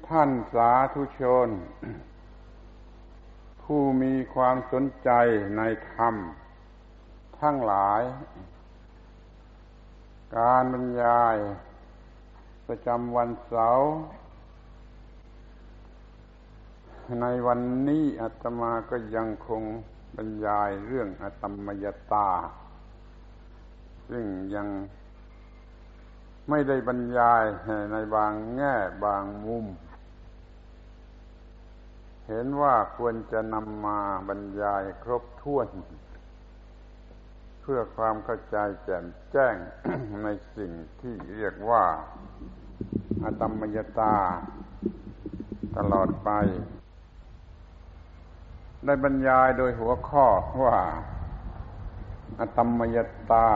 ท่านสาธุชนผู้มีความสนใจในธรรมทั้งหลายการบรรยายประจำวันเสาร์ในวันนี้อาตมาก็ยังคงบรรยายเรื่องอตัมมยตาซึ่งยังไม่ได้บรรยายในบางแง่บางมุมเห็นว่าควรจะนำมาบรรยายครบถ้วนเพื่อความเข้าใจแจ่มแจ้ง ในสิ่งที่เรียกว่าอตัมมยตาตลอดไปได้บรรยายโดยหัวข้อว่าอตัมมยตา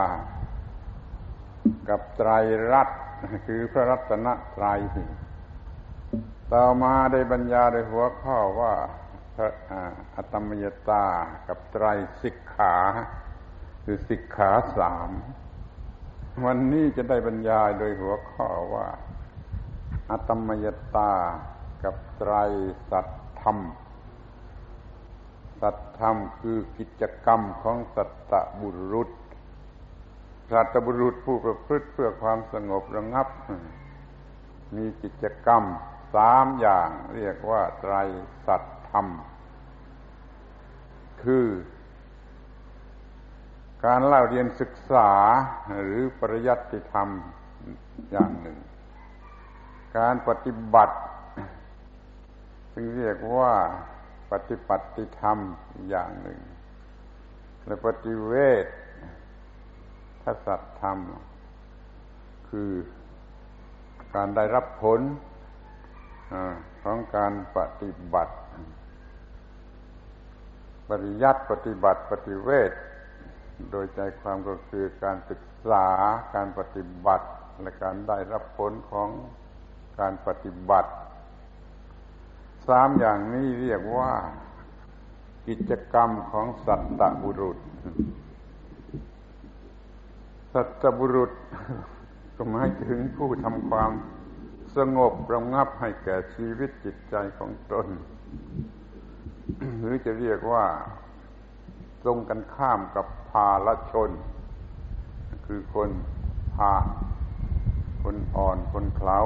กับไตรรัตน์คือพระรัตนตรัยต่อมาได้บรรยายโดยหัวข้อว่าอตัมมยตากับไตรสิกขาคือสิกขาสามวันนี้จะได้บรรยายโดยหัวข้อว่าอตัมมยตากับไตรสัตธรรมสัตธรรมคือกิจกรรมของสัตตบุรุษสัตตบุรุษผู้ประพฤติเพื่อความสงบระงับมีกิจกรรมสามอย่างเรียกว่าไตรสัตธรรมคือการเล่าเรียนศึกษาหรือปริยัติธรรมอย่างหนึ่งการปฏิบัติซึ่งเรียกว่าปฏิปัติธรรมอย่างหนึ่งและปฏิเวทสัตธรรมคือการได้รับผลของการปฏิบัติปริยัติปฏิบัติปฏิเวทโดยใจความก็คือการศึกษาการปฏิบัติและการได้รับผลของการปฏิบัติสามอย่างนี้เรียกว่ากิจกรรมของสัตตบุรุษสัตตบุรุษก็หมายถึงผู้ทำความสงบระงับให้แก่ชีวิตจิตใจของตน หรือจะเรียกว่าตรงกันข้ามกับภาลชนคือคนพาลคนอ่อนคนเขลา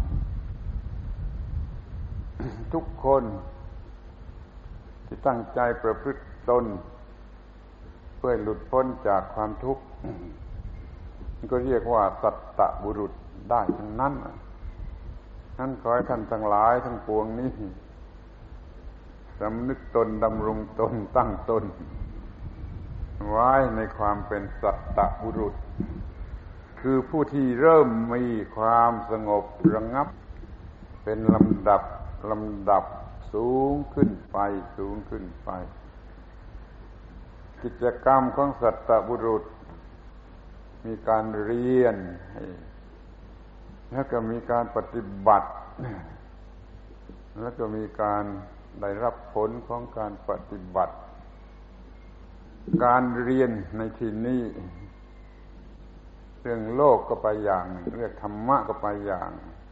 ทุกคนที่ตั้งใจประพฤติตนเพื่อหลุดพ้นจากความทุกข์ก็เรียกว่าสัตตบุรุษได้ทั้งนั้นนั้นขอให้ท่านทั้งหลายทั้งปวงนี้สำนึกตนดำรงตนตั้งตนไว้ในความเป็นสัตตบุรุษคือผู้ที่เริ่มมีความสงบระงับเป็นลำดับสูงขึ้นไปสูงขึ้นไปกิจกรรมของสัตตบุรุษมีการเรียนแล้วก็มีการปฏิบัติแล้วก็มีการได้รับผลของการปฏิบัติการเรียนในที่นี้เรื่องโลกก็ไปอย่างเรื่องธรรมะก็ไปอย่าง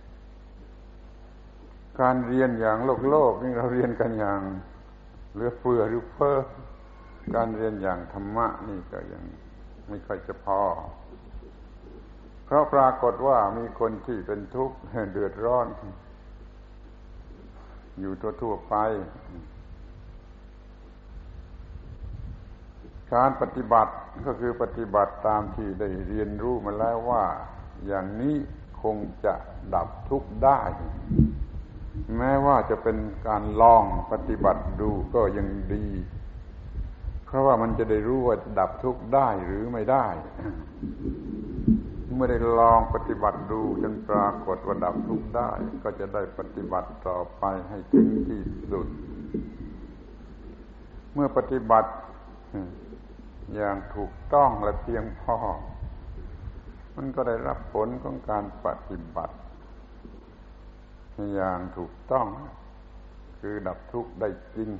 การเรียนอย่างโลกนี่เราเรียนกันอย่างเหลือเฟือหรือเพ้อการเรียนอย่างธรรมะนี่ก็ยังไม่ค่อยจะพอเพราะปรากฏว่ามีคนที่เป็นทุกข์เดือดร้อนอยู่ทั่วๆไปการปฏิบัติก็คือปฏิบัติตามที่ได้เรียนรู้มาแล้วว่าอย่างนี้คงจะดับทุกข์ได้แม้ว่าจะเป็นการลองปฏิบัติดูก็ยังดีเพราะว่ามันจะได้รู้ว่าดับทุกข์ได้หรือไม่ได้เมื่อได้ลองปฏิบัติดูจนปรากฏว่าดับทุกข์ได้ก็จะได้ปฏิบัติต่อไปให้ถึงที่สุดเมื่อปฏิบัติอย่างถูกต้องและเพียงพอมันก็ได้รับผลของการปฏิบัติอย่างถูกต้องคือดับทุกข์ได้จริง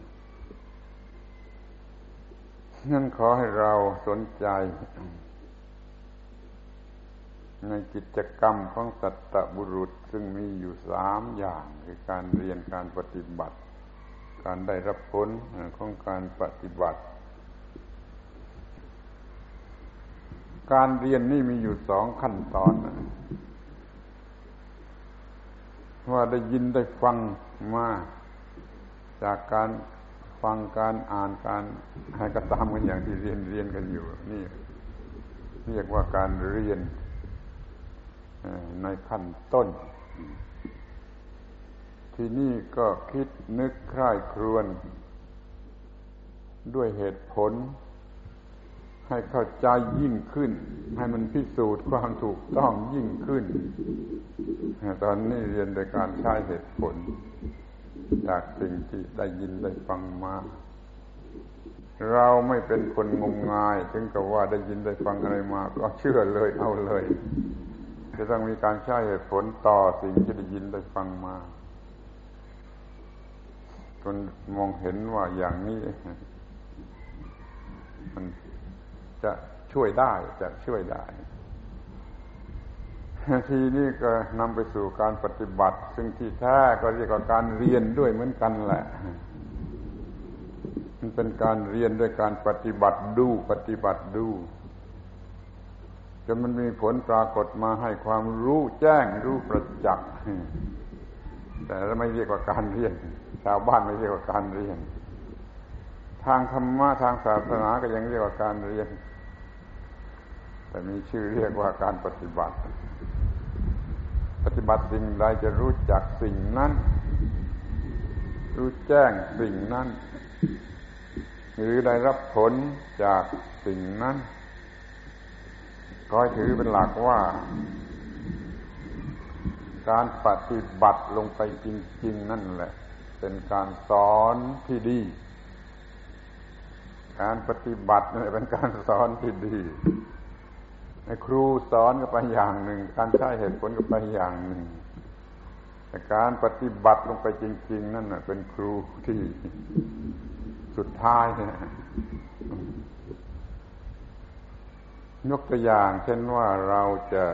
งั้นขอให้เราสนใจในกิจกรรมของสัตตบุรุษซึ่งมีอยู่3อย่างคือการเรียนการปฏิบัติการได้รับผลของการปฏิบัติการเรียนนี่มีอยู่2ขั้นตอนว่าได้ยินได้ฟังมาจากการฟังการอ่านการให้กระทำกันอย่างที่เรียนกันอยู่นี่เรียกว่าการเรียนในขั้นต้นที่นี่ก็คิดนึกใคร่ครวญด้วยเหตุผลให้เข้าใจยิ่งขึ้นให้มันพิสูจน์ความถูกต้องยิ่งขึ้นตอนนี้เรียนโดยการใช้เหตุผลจากสิ่งที่ได้ยินได้ฟังมาเราไม่เป็นคนงมงายถึงกับว่าได้ยินได้ฟังอะไรมาก็เชื่อเลยเอาเลยจะต้องมีการใช้เหตุผลต่อสิ่งที่ได้ยินได้ฟังมาจนมองเห็นว่าอย่างนี้มันจะช่วยได้ทีนี้ก็นำไปสู่การปฏิบัติซึ่งที่แท้ก็เรียกว่าการเรียนด้วยเหมือนกันแหละมันเป็นการเรียนด้วยการปฏิบัติดูจนมันมีผลปรากฏมาให้ความรู้แจ้งรู้ประจักษ์แต่ไม่เรียกว่าการเรียนชาวบ้านไม่เรียกว่าการเรียนทางธรรมะทางศาสนาก็ยังเรียกว่าการเรียนแต่มีชื่อเรียกว่าการปฏิบัติสิ่งใดจะรู้จักสิ่งนั้นรู้แจ้งสิ่งนั้นหรือได้รับผลจากสิ่งนั้นก็ถือเป็นหลักว่าการปฏิบัติลงไปจริงๆนั่นแหละเป็นการสอนที่ดีการปฏิบัตินี่เป็นการสอนที่ดีครูสอนก็ไปอย่างหนึ่งการใช้เหตุผลก็ไปอย่างหนึ่งแต่การปฏิบัติลงไปจริงๆนั่นเป็นครูที่สุดท้ายยกตัวอย่างเช่นว่าเราจะ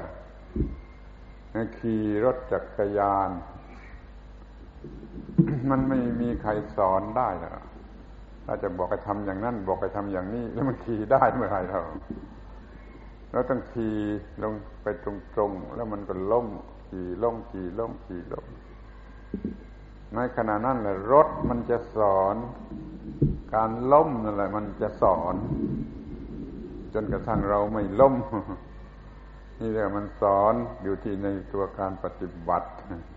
ขี่รถจักรยานมันไม่มีใครสอนได้หรอกถ้าจะบอกให้ทำอย่างนั้นบอกให้ทำอย่างนี้แล้วมันขี่ได้เมื่อไหร่เราต้องขี่ลงไปตรงๆแล้วมันก็ล้มขี่ล้มในขณะนั้นแหละรถมันจะสอนการล้มนั่นแหละมันจะสอนจนกระทั่งเราไม่ล้มนี่เรียกมันสอนอยู่ที่ในตัวการปฏิบัติ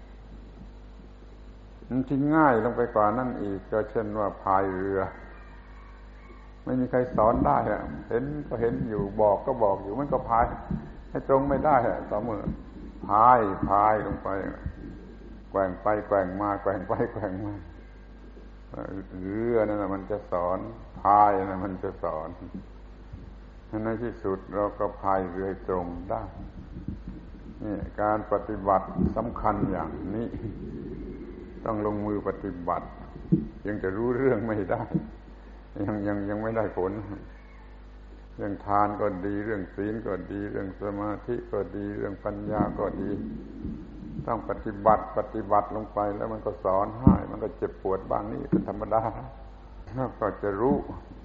มันที่ง่ายลงไปกว่านั้นอีกก็เช่นว่าพายเรือไม่มีใครสอนได้เห็นก็เห็นอยู่บอกก็บอกอยู่มันก็พายให้ตรงไม่ได้ต่อเมื่อพายลงไปแกว่งไปแกว่งมาแกว่งไปแกว่งมาเรือนั่นน่ะมันจะสอนพายนั่นมันจะสอนในที่สุดเราก็พายเรือตรงได้นี่การปฏิบัติสำคัญอย่างนี้ต้องลงมือปฏิบัติยังจะรู้เรื่องไม่ได้ยังไม่ได้ผลเรื่องทานก็ดีเรื่องศีลก็ดีเรื่องสมาธิก็ดีเรื่องปัญญาก็ดีต้องปฏิบัติลงไปแล้วมันก็สอนให้มันก็เจ็บปวดบ้างนี่เป็นธรรมดาแล้วก็จะรู้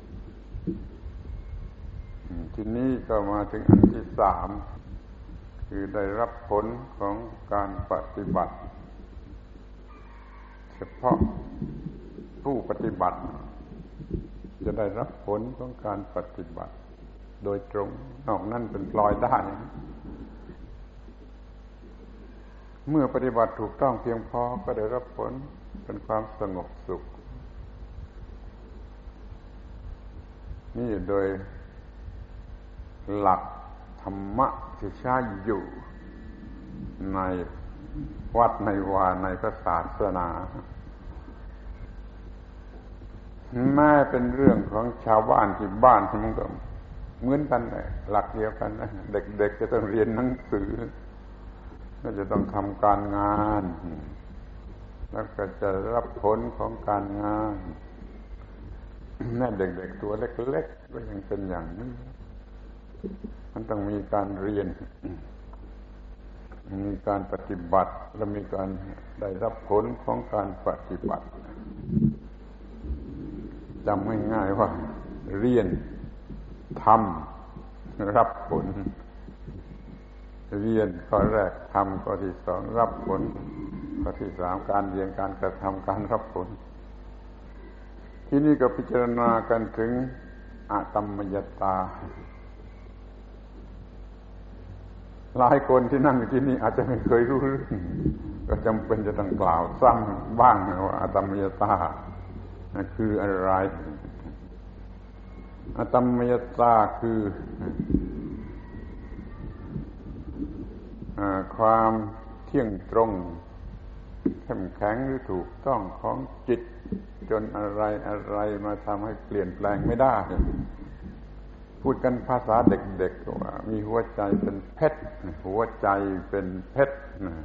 ทีนี้ก็มาถึงอันที่3คือได้รับผลของการปฏิบัติเฉพาะผู้ปฏิบัติจะได้รับผลของการปฏิบัติโดยตรงนอกนั้นเป็นปล่อยได้เมื่อปฏิบัติถูกต้องเพียงพอก็ได้รับผลเป็นความสงบสุขนี่โดยหลักธรรมะที่ใช้อยู่ในวัดในวาในพระศาสนาแม้เป็นเรื่องของชาวบ้านที่บ้านมันก็เหมือนกันหลักเดียวกันนะเด็กๆจะต้องเรียนหนังสือก็จะต้องทำการงานแล้วก็จะรับผลของการงานแม่เด็กๆตัวเล็กๆก็ยังเป็นอย่างนี้มันต้องมีการเรียนมีการปฏิบัติและมีการได้รับผลของการปฏิบัติจำง่ายๆว่าเรียนทำรับผลเรียนข้อแรกทำข้อที่สองรับผลข้อที่สามการเรียนการกระทำการรับผลที่นี่ก็พิจารณากันถึงอะตัมมยตาหลายคนที่นั่งอยู่ที่นี่อาจจะไม่เคยรู้เรื่องก็จำเป็นจะต้องกล่าวซ้ำบ้างว่าอะตัมมยตาคืออะไรอะตัมมยตาคือความเที่ยงตรงเข้มแข็งหรือถูกต้องของจิตจนอะไรมาทำให้เปลี่ยนแปลงไม่ได้พูดกันภาษาเด็กๆว่ามีหัวใจเป็นเพชรหัวใจเป็นเพชร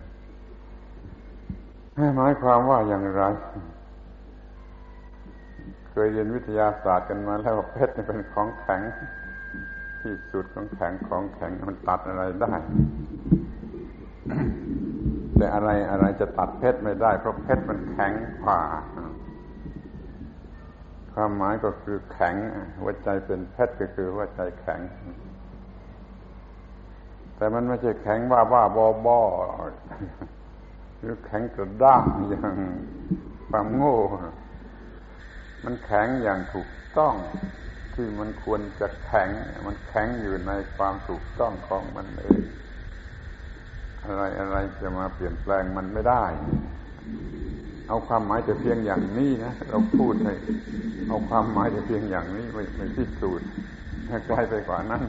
หมายความว่าอย่างไรเคยเรียนวิทยาศาสตร์กันมาแล้วว่าเพชรเป็นของแข็งที่สุดของแข็งมันตัดอะไรได้แต่อะไรจะตัดเพชรไม่ได้เพราะเพชรมันแข็งกว่าความหมายก็คือแข็งหัวใจเป็นเพชรก็คือหัวใจแข็งแต่มันไม่ใช่แข็งบ้าบอหรือแข็งกระด้างอย่างความโง่มันแข็งอย่างถูกต้องที่มันควรจะแข็งมันแข็งอยู่ในความถูกต้องของมันเองอะไรจะมาเปลี่ยนแปลงมันไม่ได้เอาความหมายแต่เพียงอย่างนี้นะเราพูดให้เอาความหมายแต่เพียงอย่างนี้ไม่พิสูจน์ให้ไกลไปกว่านั้น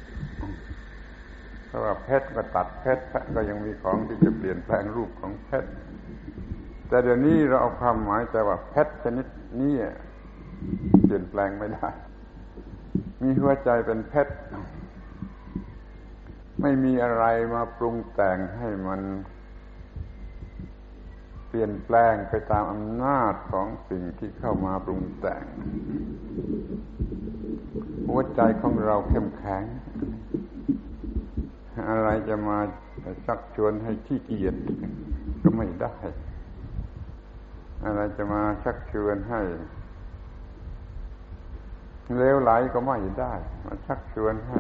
เพราะว่าเพชรก็ตัดเพชรก็ยังมีของที่จะเปลี่ยนแปลงรูปของเพชรแต่เดี๋ยวนี้เราเอาความหมายแต่ว่าเพชรชนิดนี้เปลี่ยนแปลงไม่ได้มีหัวใจเป็นเพชรไม่มีอะไรมาปรุงแต่งให้มันเปลี่ยนแปลงไปตามอำนาจของสิ่งที่เข้ามาปรุงแต่งหัวใจของเราเข้มแข็งอะไรจะมาชักชวนให้ขี้เกียจก็ไม่ได้อะไรจะมาชักชวนให้เลวไหลก็ไม่ได้มาชักชวนให้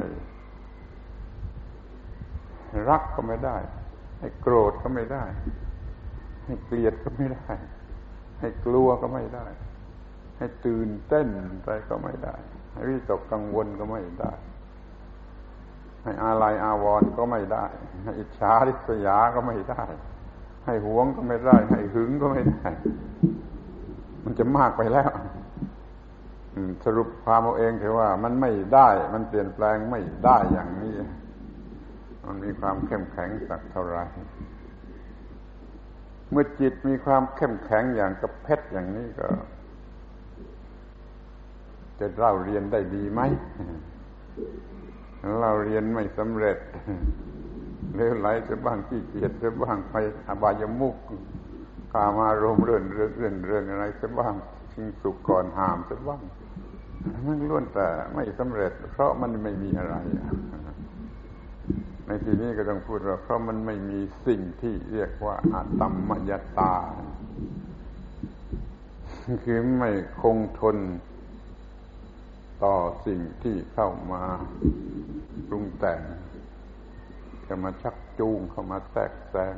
รักก็ไม่ได้ให้โกรธก็ไม่ได้ให้เกลียดก็ไม่ได้ให้กลัวก็ไม่ได้ให้ตื่นเต้นไปก็ไม่ได้ให้วิตกกังวลก็ไม่ได้ให้อาลัยอาวรณ์ก็ไม่ได้ให้อิจฉาริษยาก็ไม่ได้ให้หวงก็ไม่ได้ให้หึงก็ไม่ได้มันจะมากไปแล้วสรุปความเอาเองคือว่ามันไม่ได้มันเปลี่ยนแปลงไม่ได้อย่างนี้มันมีความเข้มแข็งสักเท่าไรเมื่อจิตมีความเข้มแข็งอย่างกับเพชรอย่างนี้ก็จะเล่าเรียนได้ดีไหมเราเรียนไม่สำเร็จเลวไหลจะบ้างขี้เกียจจะบ้างไปอบายมุขกามารมณ์เรื่องอะไรจะบ้างชิงสุขก่อนหามจะบ้างมันล้วนแต่ไม่สำเร็จเพราะมันไม่มีอะไรในที่นี้ก็ต้องพูดว่าเพราะมันไม่มีสิ่งที่เรียกว่าอะตัมมยตาคือไม่คงทนต่อสิ่งที่เข้ามาปรุงแต่งจะมาชักจูงเข้ามาแทรกแซง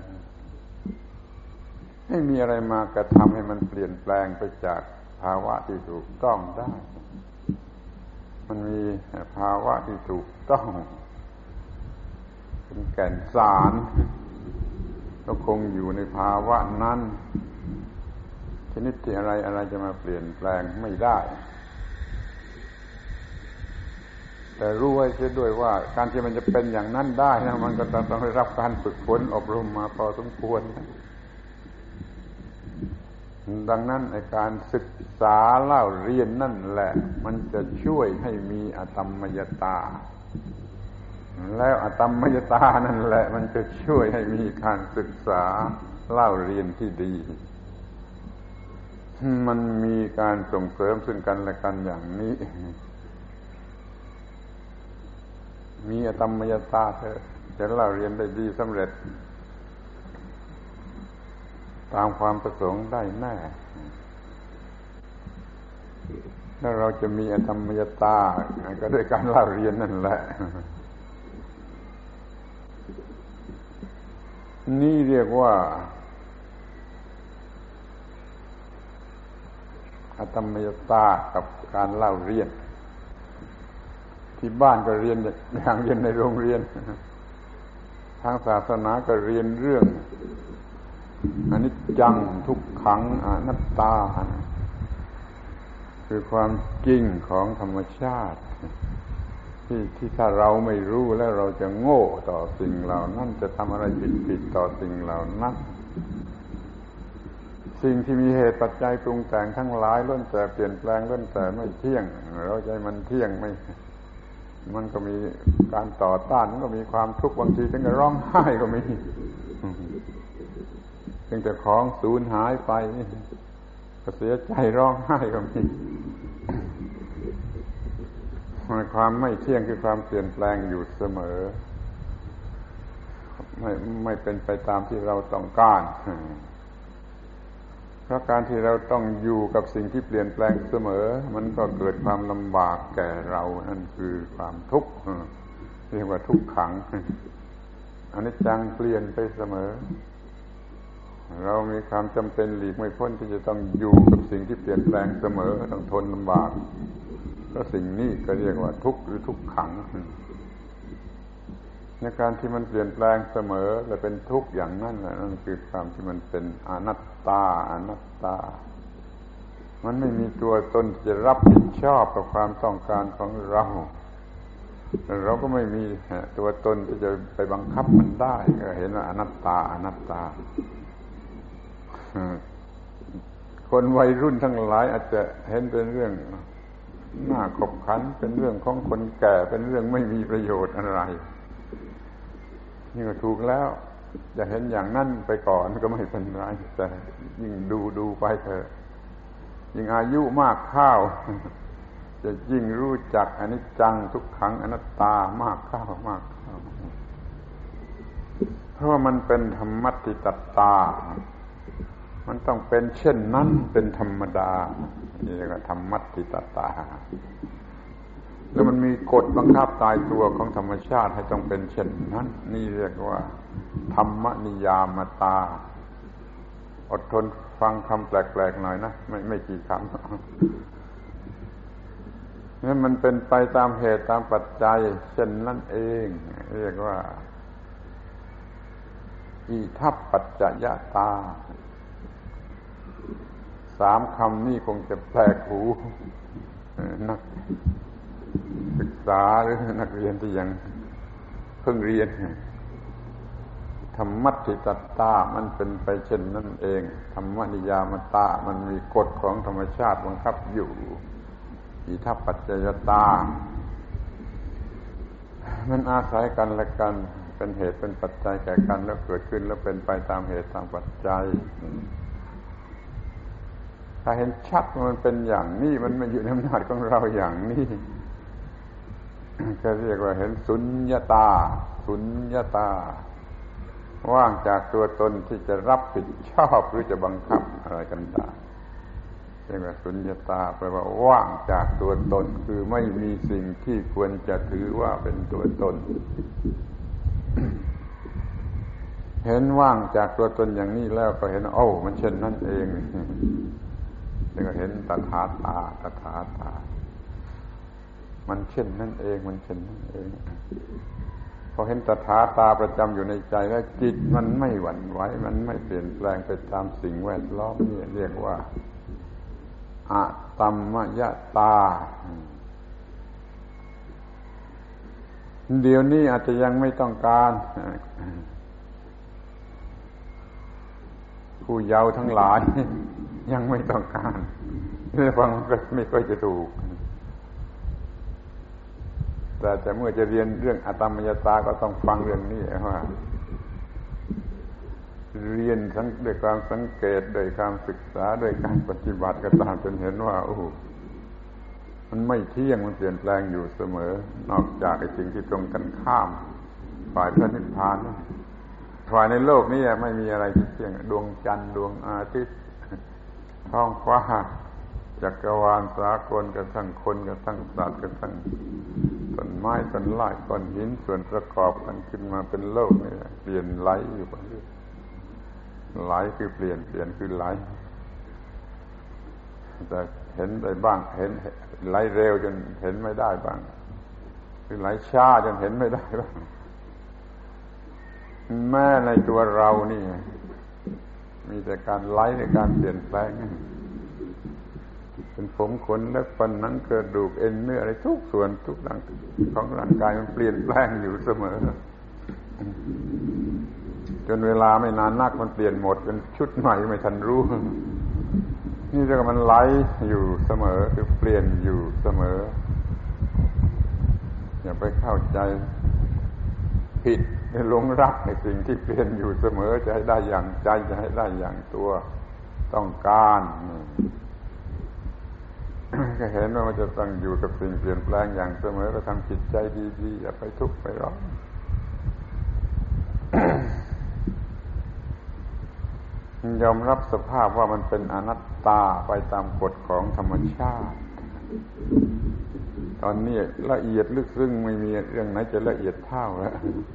ไม่มีอะไรมากระทำให้มันเปลี่ยนแปลงไปจากภาวะที่ถูกต้องได้มันมีภาวะที่ถูกต้องเป็นแก่นสารก็คงอยู่ในภาวะนั้นชนิดที่อะไรจะมาเปลี่ยนแปลงไม่ได้แต่รู้ไว้เสียด้วยว่าการที่มันจะเป็นอย่างนั้นได้นะมันก็ต้องได้รับการฝึกฝนอบรมมาพอสมควรดังนั้นในการศึกษาเล่าเรียนนั่นแหละมันจะช่วยให้มีอะตัมมยตาแล้วอะตัมมยตานั่นแหละมันจะช่วยให้มีการศึกษาเล่าเรียนที่ดีมันมีการส่งเสริมซึ่งกันและกันอย่างนี้มีอะตัมมยตาเถอะจะเล่าเรียนได้ดีสำเร็จตามความประสงค์ได้แน่แล้วเราจะมีอธรรมยตาก็ด้วยการเล่าเรียนนั่นแหละนี่เรียกว่าอธรรมยตากับการเล่าเรียนที่บ้านก็เรียนอย่างเรียนในโรงเรียนทางศาสนาก็เรียนเรื่องอนิจจังทุกขังอนัตตาคือความจริงของธรรมชาติที่ถ้าเราไม่รู้แล้วเราจะโง่ต่อสิ่งเหล่านั้นจะทำอะไรผิดต่อสิ่งเหล่านั้นสิ่งที่มีเหตุปัจจัยปรุงแต่งทั้งหลายล้วนแต่เปลี่ยนแปลงล้วนแต่ไม่เที่ยงเราใจมันเที่ยงไม่มันก็มีการต่อต้านมันก็มีความทุกข์บางทีถึงกับร้องไห้ก็มีถึงแต่ของสูญหายไปก็เสียใจร้องไห้ก็มีความไม่เที่ยงคือความเปลี่ยนแปลงอยู่เสมอไม่เป็นไปตามที่เราต้องการเพราะการที่เราต้องอยู่กับสิ่งที่เปลี่ยนแปลงเสมอมันก็เกิดความลำบากแก่เรานั่นคือความทุกข์เรียกว่าทุกขังอนิจจังเปลี่ยนไปเสมอเรามีความจำเป็นหลีกไม่พ้นที่จะต้องอยู่กับสิ่งที่เปลี่ยนแปลงเสมอต้องทนลำบากก็สิ่งนี้ก็เรียกว่าทุกข์หรือทุกขังในการที่มันเปลี่ยนแปลงเสมอและเป็นทุกข์อย่างนั้นนั่นคือความที่มันเป็นอนัตตามันไม่มีตัวตนที่จะรับผิดชอบกับความต้องการของเราเราก็ไม่มีตัวตนที่จะไปบังคับมันได้ก็เห็นว่าอนัตตาคนวัยรุ่นทั้งหลายอาจจะเห็นเป็นเรื่องน่าขบขันเป็นเรื่องของคนแก่เป็นเรื่องไม่มีประโยชน์อะไรนี่ก็ถูกแล้วจะเห็นอย่างนั้นไปก่อนก็ไม่เป็นไรแต่ยิ่งดูไปเถอะยิ่งอายุมากเข้าจะยิ่งรู้จักอนิจจังทุกขังอนัตตามากเข้าเพราะว่ามันเป็นธรรมัตติตัตตามันต้องเป็นเช่นนั้นเป็นธรรมดานี่เรียกว่าธรรมัตติตัตตาแล้วมันมีกฎบังคับตายตัวของธรรมชาติให้ต้องเป็นเช่นนั้นนี่เรียกว่าธรรมนิยามตาอดทนฟังคำแปลกๆหน่อยนะไม่กี่คำนี่มันเป็นไปตามเหตุตามปัจจัยเช่นนั้นเองเรียกว่าอิทัปปัจจยตา3 คำนี้คงจะแปลกหูนักศึกษาหรือนักเรียนที่ยังเพิ่งเรียนธรรมัตติตัตตามันเป็นไปเช่นนั้นเองธรรมนิยามตามันมีกฎของธรรมชาติบังคับอยู่อิทัปปัจจยตามันอาศัยกันและกันเป็นเหตุเป็นปัจจัยแก่กันแล้วเกิดขึ้นแล้วเป็นไปตามเหตุตามปัจจัยถ้าเห็นชัดว่ามันเป็นอย่างนี้มันไม่อยู่ในอำนาจของเราอย่างนี้ก็เรียกว่าเห็นสุญญตาว่างจากตัวตนที่จะรับผิดชอบหรือจะบังคับอะไรกันได้เรียกว่าสุญญตาแปลว่าว่างจากตัวตนคือไม่มีสิ่งที่ควรจะถือว่าเป็นตัวตน เห็นว่างจากตัวตนอย่างนี้แล้วก็เห็นมันเช่นนั้นเองแล้วก็เห็นตถาตามันเช่นนั่นเองพอเห็นตถาตาประจำอยู่ในใจแล้วจิตมันไม่หวั่นไหวมันไม่เปลี่ยนแปลงไปตามสิ่งแวดล้อมนี่เรียกว่าอะตัมมยตาเดี๋ยวนี้อาจจะยังไม่ต้องการผู้เยาว์ทั้งหลายยังไม่ต้องการฟังก็ไม่ค่อยจะถูกแต่เมื่อจะเรียนเรื่องอตัมมยตาก็ต้องฟังเรื่องนี้ว่าเรียนด้วยความสังเกตด้วยการศึกษาด้วยการปฏิบัติก็ตามจนเห็นว่ามันไม่เที่ยงมันเปลี่ยนแปลงอยู่เสมอนอกจากไอ้สิ่งที่ตรงกันข้ามฝ่ายพระนิพพานฝ่ายในโลกนี้ไม่มีอะไรที่เที่ยงดวงจันทร์ดวงอาทิตย์ท้องฟ้าจักรวาลสากลกระทั่งคนกระทั่งสัตว์กระทั่งต้นไม้ต้นไม้ก้อนหินส่วนประกอบกันขึ้นมาเป็นโลกนี่เปลี่ยนไหลอยู่ไปเรื่อยไหลคือเปลี่ยนคือไหลแต่เห็นได้บ้างเห็นไหลเร็วจนเห็นไม่ได้บ้างคือไหลช้าจนเห็นไม่ได้บ้างแม้ในตัวเรานี่มีแต่การไหลในการเปลี่ยนแปลงเป็นผมขนและฟันหนังกระดูกเอ็นเนื้ออะไรทุกส่วนทุกอย่างของร่างกายมันเปลี่ยนแปลงอยู่เสมอจนเวลาไม่นานนักมันเปลี่ยนหมดเป็นชุดใหม่ไม่ทันรู้นี่เรียกว่ามันไหลอยู่เสมอคือเปลี่ยนอยู่เสมออย่าไปเข้าใจผิดหลงรักในสิ่งที่เปลี่ยนอยู่เสมอจะให้ได้อย่างใจจะให้ได้อย่างตัวต้องการก็เห็นว่ามันจะต้องอยู่กับสิ่งเปลี่ยนแปลงอย่างเสมอก็ทำจิตใจดีๆอย่าไปทุกข์ไปร้อนยอมรับสภาพว่ามันเป็นอนัตตาไปตามกฎของธรรมชาติตอนนี้ละเอียดลึกซึ้งไม่มีเรื่องไหนจะละเอียดเท่าแล้ว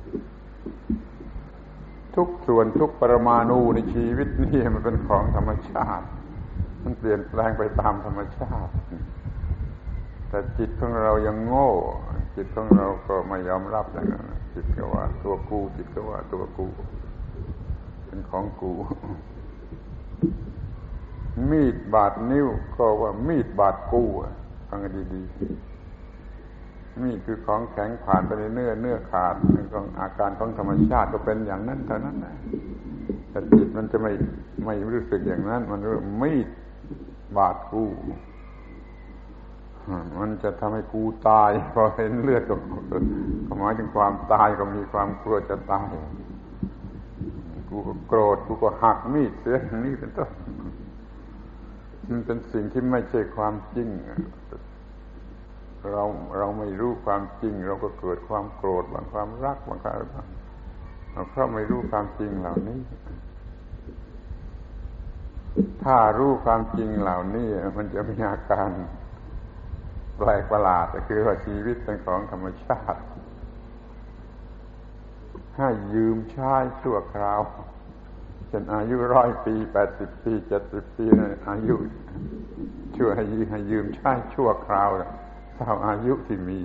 ทุกส่วนทุกปรมาณูในชีวิตนี่มันเป็นของธรรมชาติมันเปลี่ยนแปลงไปตามธรรมชาติแต่จิตของเรายังโง่จิตของเราก็ไม่ยอมรับอย่างนั้นจิตก็ว่าตัวกูจิตก็ว่าตัวกูเป็นของกูมีดบาดนิ้วก็ว่ามีดบาดกูฟังกันดีๆมีดคือของแข็งผ่านไปในเนื้อขาดเป็นของอาการของธรรมชาติก็เป็นอย่างนั้นเท่านั้นนะแต่จิตมันจะไม่รู้สึกอย่างนั้นมันรู้มีดบาดกูมันจะทำให้กูตายพอเห็นเลือดก็หมายถึงความตายก็มีความกลัวจะตายกูก็โกรธกูก็หักมีดเสียอย่างนี้เป็นต้นมันเป็นสิ่งที่ไม่ใช่ความจริงเราไม่รู้ความจริงเราก็เกิดความโกรธบางความรักบางอะไรบางเพราะไม่รู้ความจริงเหล่านี้ถ้ารู้ความจริงเหล่านี้มันจะมีอาการแปลกประหลาดก็คือว่าชีวิตเป็นของธรรมชาติให้ยืมใช้ชั่วคราวเช่นอายุ100 ปี80 ปี70 ปีอายุช่วยให้ยืมใช้ชั่วคราวเท่าอายุที่มี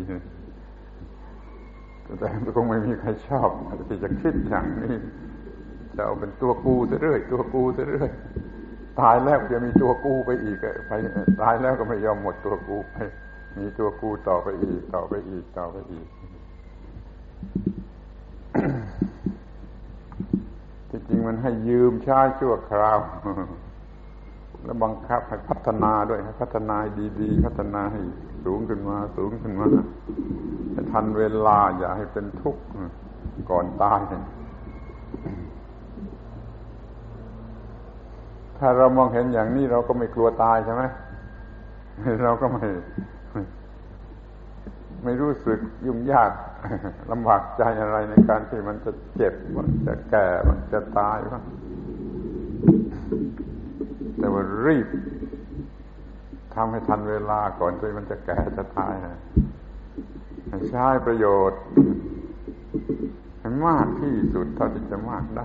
แต่คงไม่มีใครชอบที่จะคิดอย่างนี้จะเอาเป็นตัวกูเรื่อยตัวกูเรื่อยตายแล้วจะมีตัวกูไปอีกไปตายแล้วก็ไม่ยอมหมดตัวกูไปมีตัวกูต่อไปอีกต่อไปอีกต่อไปอีกที่จริงมันให้ยืมใช้ชั่วคราวแล้วบังคับให้พัฒนาด้วยให้พัฒนาดีๆพัฒนาให้สูงขึ้นมาให้ทันเวลาอย่าให้เป็นทุกข์ก่อนตายถ้าเรามองเห็นอย่างนี้เราก็ไม่กลัวตายใช่ไหมเราก็ไม่รู้สึกยุ่งยากลำบากใจอะไรในการที่มันจะเจ็บมันจะแก่มันจะตายบ้างแต่ว่ารีบทำให้ทันเวลาก่อนที่มันจะแก่จะตายใช้ประโยชน์ให้มากที่สุดเท่าที่จะมากได้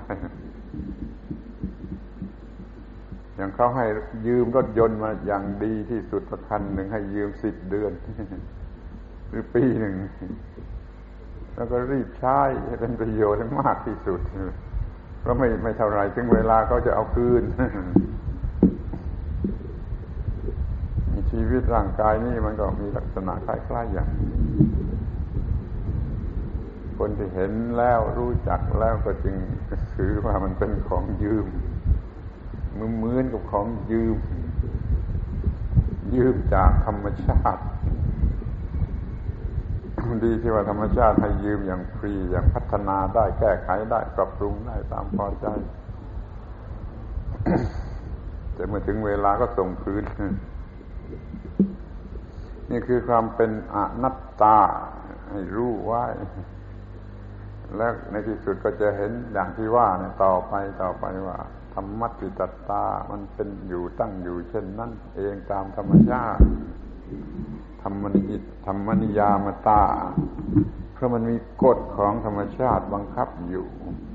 อย่างเขาให้ยืมรถยนต์มาอย่างดีที่สุดสักคันหนึ่งให้ยืม10 เดือนหรือปีหนึ่งแล้วก็รีบใช้ให้เป็นประโยชน์ให้มากที่สุดเพราะไม่เท่าไรถึงเวลาเขาจะเอาคืนชีวิตร่างกายนี่มันก็มีลักษณะคล้ายๆอย่างคนที่เห็นแล้วรู้จักแล้วก็จึงถือว่ามันเป็นของยืมเหมือนกับของยืมจากธรรมชาติดีที่ว่าธรรมชาติให้ยืมอย่างฟรีอย่างพัฒนาได้แก้ไขได้ปรับปรุงได้ตามพอใจแต่เมื่อถึงเวลาก็ส่งคืนนี่คือความเป็นอนัตตาให้รู้ไว้แล้วในที่สุดก็จะเห็นอย่างที่ว่าเนี่ยต่อไปว่าธรรมัตติตัตตามันเป็นอยู่ตั้งอยู่เช่นนั้นเองตามธรรมชาติธรรมนิยามตาเพราะมันมีกฎของธรรมชาติบังคับอยู่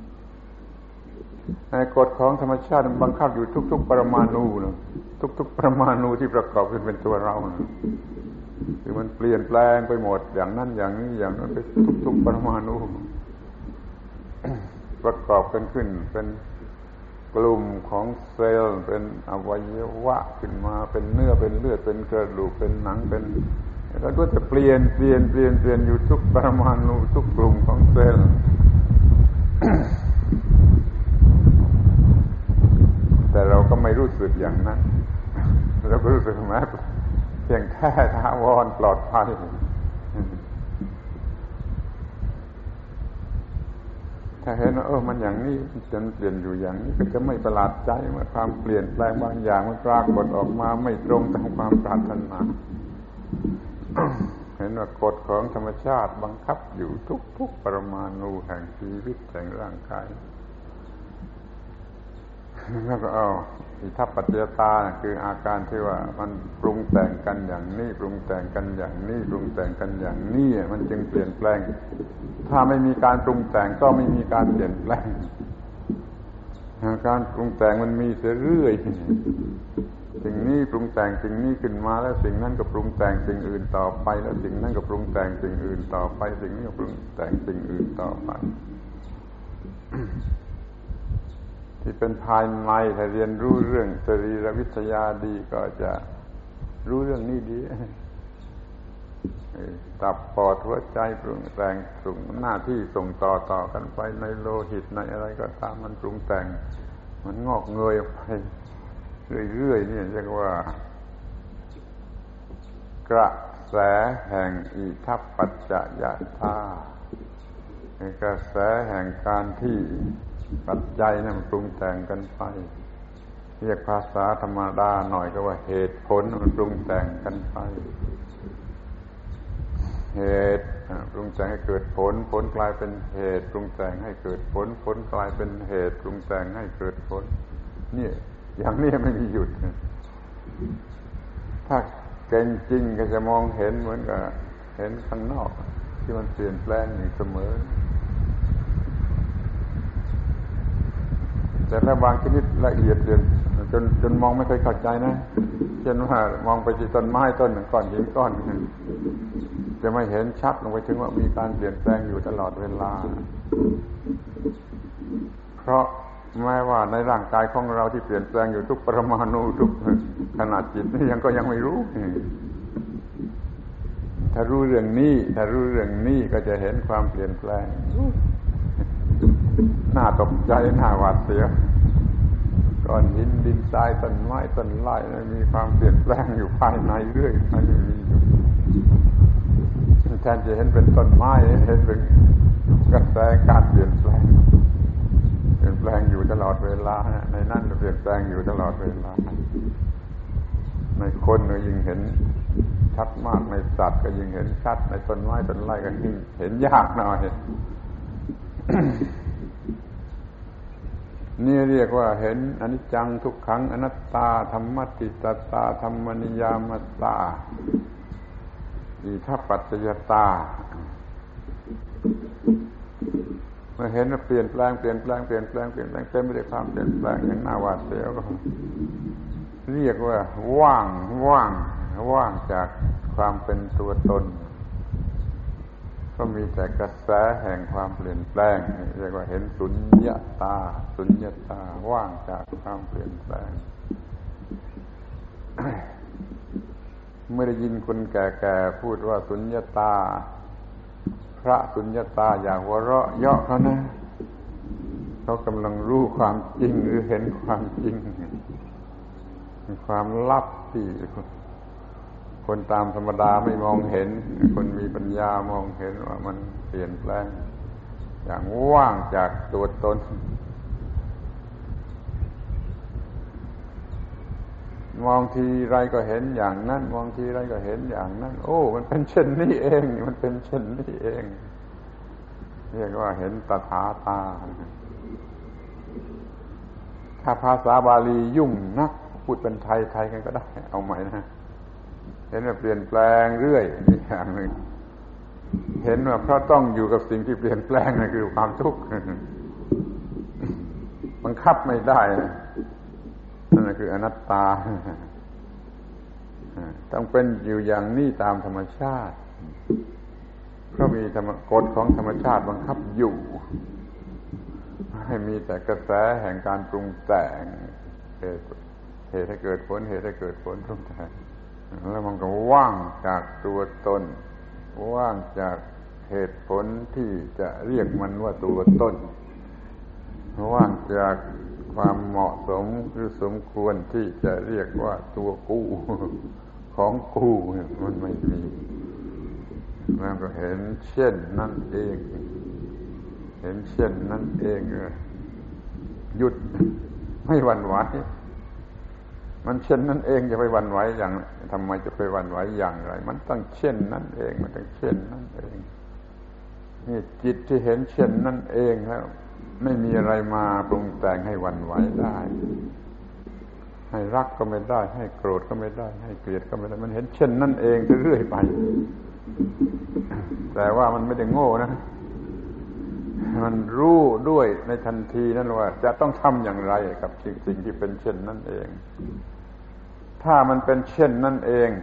ในกฎของธรรมชาติมันบังคับอยู่ทุกๆปรมาณูนะทุกๆปรมาณูที่ประกอบขึ้นเป็นตัวเรานะคือมันเปลี่ยนแปลงไปหมดอย่างนั้นอย่างนี้อย่างนั้นไปทุกๆปรมาณูประกอบกันขึ้นเป็นกลุ่มของเซลล์เป็นอวัยวะขึ้นมาเป็นเนื้อเป็นเลือดเป็นกระดูกเป็นหนังเป็นแล้วก็จะเปลี่ยนอยู่ทุกปรมาณูทุกกลุ่มของเซลล์ แต่เราก็ไม่รู้สึกอย่างนั้นเราก็รู้สึกแม้เพียงแค่ถาวรปลอดภัยถ้าเห็นว่ามันอย่างนี้จนเปลี่ยนอยู่อย่างนี้ก็จะไม่ประหลาดใจเมื่อความเปลี่ยนแปลงบางอย่างมันปรากฏออกมาไม่ตรงตามความปรารถนา เห็นว่ากฎของธรรมชาติบังคับอยู่ทุกปรมาณูแห่งชีวิตแห่งร่างกายแล้วก็อิทัปปัจจยตาคืออาการที่ว่ามันปรุงแต่งกันอย่างนี้ปรุงแต่งกันอย่างนี้ปรุงแต่งกันอย่างนี้มันจึงเปลี่ยนแปลงถ้าไม่มีการปรุงแต่งก็ไม่มีการเปลี่ยนแปลงการปรุงแต่งมันมีเรื่อยสิ่งนี้ปรุงแต่งสิ่งนี้ขึ้นมาแล้วสิ่งนั้นก็ปรุงแต่งสิ่งอื่นต่อไปแล้วสิ่งนั้นก็ปรุงแต่งสิ่งอื่นต่อไปสิ่งนี้ก็ปรุงแต่งสิ่งอื่นต่อไปที่เป็นภายในถ้าเรียนรู้เรื่องสรีรวิทยาดีก็จะรู้เรื่องนี้ดีตับปอดหัวใจปรุงแต่งส่งหน้าที่ส่งต่อกันไปในโลหิตในอะไรก็ตามมันปรุงแต่งมันงอกเงยไปเรื่อยๆนี่เรียกว่ากระแสแห่งอิทัปปัจจยตากระแสแห่งการที่ปัจจัยนั้นมันปรุงแต่งกันไปเรียกภาษาธรรมดาหน่อยก็ว่าเหตุผลมันปรุงแต่งกันไปเหตุปรุงแต่งให้เกิดผลผลกลายเป็นเหตุปรุงแต่งให้เกิดผลผลกลายเป็นเหตุปรุงแต่งให้เกิดผลนี่อย่างนี้ไม่มีหยุดถ้าเก่งจริงก็จะมองเห็นเหมือนกับเห็นข้างนอกที่มันเปลี่ยนแปลงอยู่เสมอแต่ถ้าบางชนิดละเอียดเจนมองไม่ค่อยเข้าใจนะเช่นว่ามองไปที่ต้นไม้ต้นหนึ่งก้อนหินก้อนนึงจะไม่เห็นชัดลงไปถึงว่ามีการเปลี่ยนแปลงอยู่ตลอดเวลาเพราะแม้ว่าในร่างกายของเราที่เปลี่ยนแปลงอยู่ทุกปรมาณูทุกขนาดจิตนี่ยังไม่รู้ถ้ารู้เรื่องนี้ก็จะเห็นความเปลี่ยนแปลงน่าตกใจน่าหวาดเสียวก้อนหินดินทรายต้นไม้ต้นไม้มีความเปลี่ยนแปลงอยู่ภายในเรื่อยมันมีแทนจะเห็นเป็นต้นไม้เห็นเป็นกระแสการเปลี่ยนแปลงอยู่ตลอดเวลาในนั้นเปลี่ยนแปลงอยู่ตลอดเวลาในคนก็ยิ่งเห็นชัดมากในสัตว์ก็ยิ่งเห็นชัดในต้นไม้ต้นไม้ก็ยิ่งเห็นยากหน่อย นี่เรียกว่าเห็นอนิจจังทุกขังอนัตตาธรรมัตติตัตตาธรรมนิยามตาอิทัปปัจจยตาเมื่อเห็นว่าเปลี่ยนแปลงเต็มไปด้วยความเปลี่ยนแปลงอย่างน่าหวาดเสียวเรียกว่าว่างจากความเป็นตัวตนก็มีแต่กระแสแห่งความเปลี่ยนแปลงเรียกว่าเห็นสุญญตาว่างจากความเปลี่ยนแปลง เมื่อได้ยินคนแก่ๆพูดว่าสุญญตาพระสุญญตาอย่าหัวเราะเยาะเขานะเขากำลังรู้ความจริงหรือเห็นความจริงความลับที่คนตามธรรมดาไม่มองเห็นคนมีปัญญามองเห็นว่ามันเปลี่ยนแปลงอย่างว่างจากตัวตนมองทีไรก็เห็นอย่างนั้นมองทีไรก็เห็นอย่างนั้นโอ้มันเป็นเช่นนี้เองมันเป็นเช่นนี้เองเรียกว่าเห็นตถาตาถ้าภาษาบาลียุ่งนักพูดเป็นไทยกันก็ได้เอาใหม่นะเห็นว่าเปลี่ยนแปลงเรื่อยอีกอย่างหนึ่งเห็นว่าเพราะต้องอยู่กับสิ่งที่เปลี่ยนแปลงนั่นคือความทุกข์บังคับไม่ได้นั่นคืออนัตตาต้องเป็นอยู่อย่างนี้ตามธรรมชาติเพราะมีกฎของธรรมชาติบังคับอยู่ให้มีแต่กระแสแห่งการปรุงแต่งเหตุให้เกิดผลเหตุให้เกิดผลปรุงแต่งแล้วมันก็ว่างจากตัวตนว่างจากเหตุผลที่จะเรียกมันว่าตัวตนว่างจากความเหมาะสมหรือสมควรที่จะเรียกว่าตัวกูของกูมันไม่มีแล้วก็เห็นเช่นนั่นเองเห็นเช่นนั่นเองหยุดไม่หวั่นไหวมันเช่นนั่นเองจะไปหวั่นไหวอย่างทำไมจะไปหวั่นไหวอย่างไรมันต้องเช่นนั่นเองมันต้องเช่นนั่นเองนี่จิตที่เห็นเช่นนั่นเองแล้วไม่มีอะไรมาปรุงแต่งให้หวั่นไหวได้ให้รักก็ไม่ได้ให้โกรธก็ไม่ได้ให้เกลียดก็ไม่ได้มันเห็นเช่นนั่นเองเรื่อยไปแต่ว่ามันไม่ได้โง่นะมันรู้ด้วยในทันทีนั่นว่าจะต้องทำอย่างไรกับสิ่งที่เป็นเช่นนั่นเองถ้ามันเป็นเช่นนั่นเอง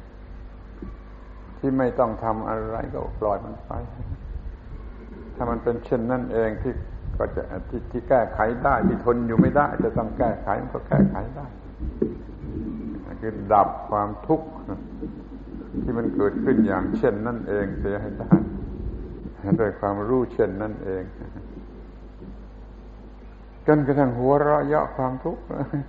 ที่ไม่ต้องทำอะไรก็ปล่อยมันไปถ้ามันเป็นเช่นนั่นเองที่ก็จะที่แก้ไขได้ที่ทนอยู่ไม่ได้จะต้องแก้ไขมันก็แก้ไขได้คือดับความทุกข์ที่มันเกิดขึ้นอย่างเช่นนั่นเองเสียให้ได้ด้วยความรู้เช่นนั่นเองจนกระทั่งหัวเราะเยาะความทุกข์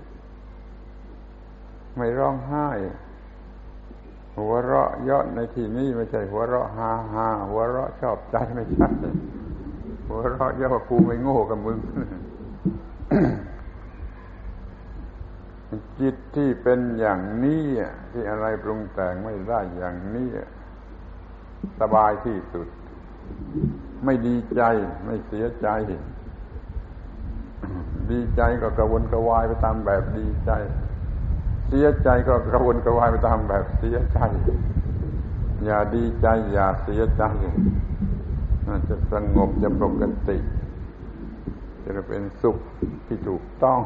ไม่ร้องไห้หัวเราะเยาะในที่นี้ไม่ใช่หัวเราะฮาฮาหัวเราะชอบใจไม่ใช่หัวเราะเยาะว่ากูไม่โง่กับมึง จิตที่เป็นอย่างนี้ที่อะไรปรุงแต่งไม่ได้อย่างนี้สบายที่สุดไม่ดีใจไม่เสียใจดีใจก็กระวนกระวายไปตามแบบดีใจเสียใจก็กระวนกระวายไปตามแบบเสียใจอย่าดีใจอย่าเสียใจจะสงบจะปกติจะเป็นสุขที่ถูกต้อง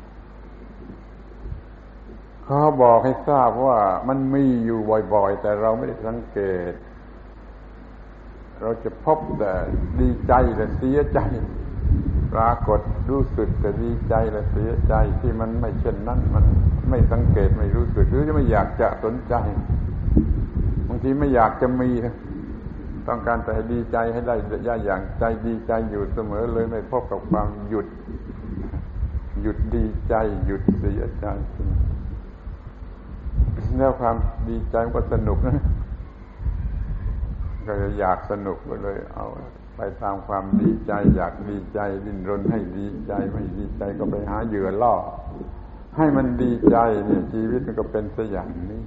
เขาบอกให้ทราบว่ามันมีอยู่บ่อยๆแต่เราไม่ได้สังเกตเราจะพบแต่ดีใจและเสียใจปรากฏรู้สึกแต่ดีใจและเสียใจที่มันไม่เช่นนั้นมันไม่สังเกตไม่รู้สึกหรือจะไม่อยากจะสนใจบางทีไม่อยากจะมีต้องการแต่ดีใจให้ได้อย่างใจดีใจอยู่เสมอเลยไม่พบกับความหยุดดีใจหยุดเสียใจแล้วความดีใจมันก็สนุกนะก็อยากสนุกก็เลยเอาไปตามความดีใจอยากดีใจดิ้นรนให้ดีใจไม่ดีใจก็ไปหาเหยื่อล่อให้มันดีใจเนี่ยชีวิตมันก็เป็นซะอย่างนี้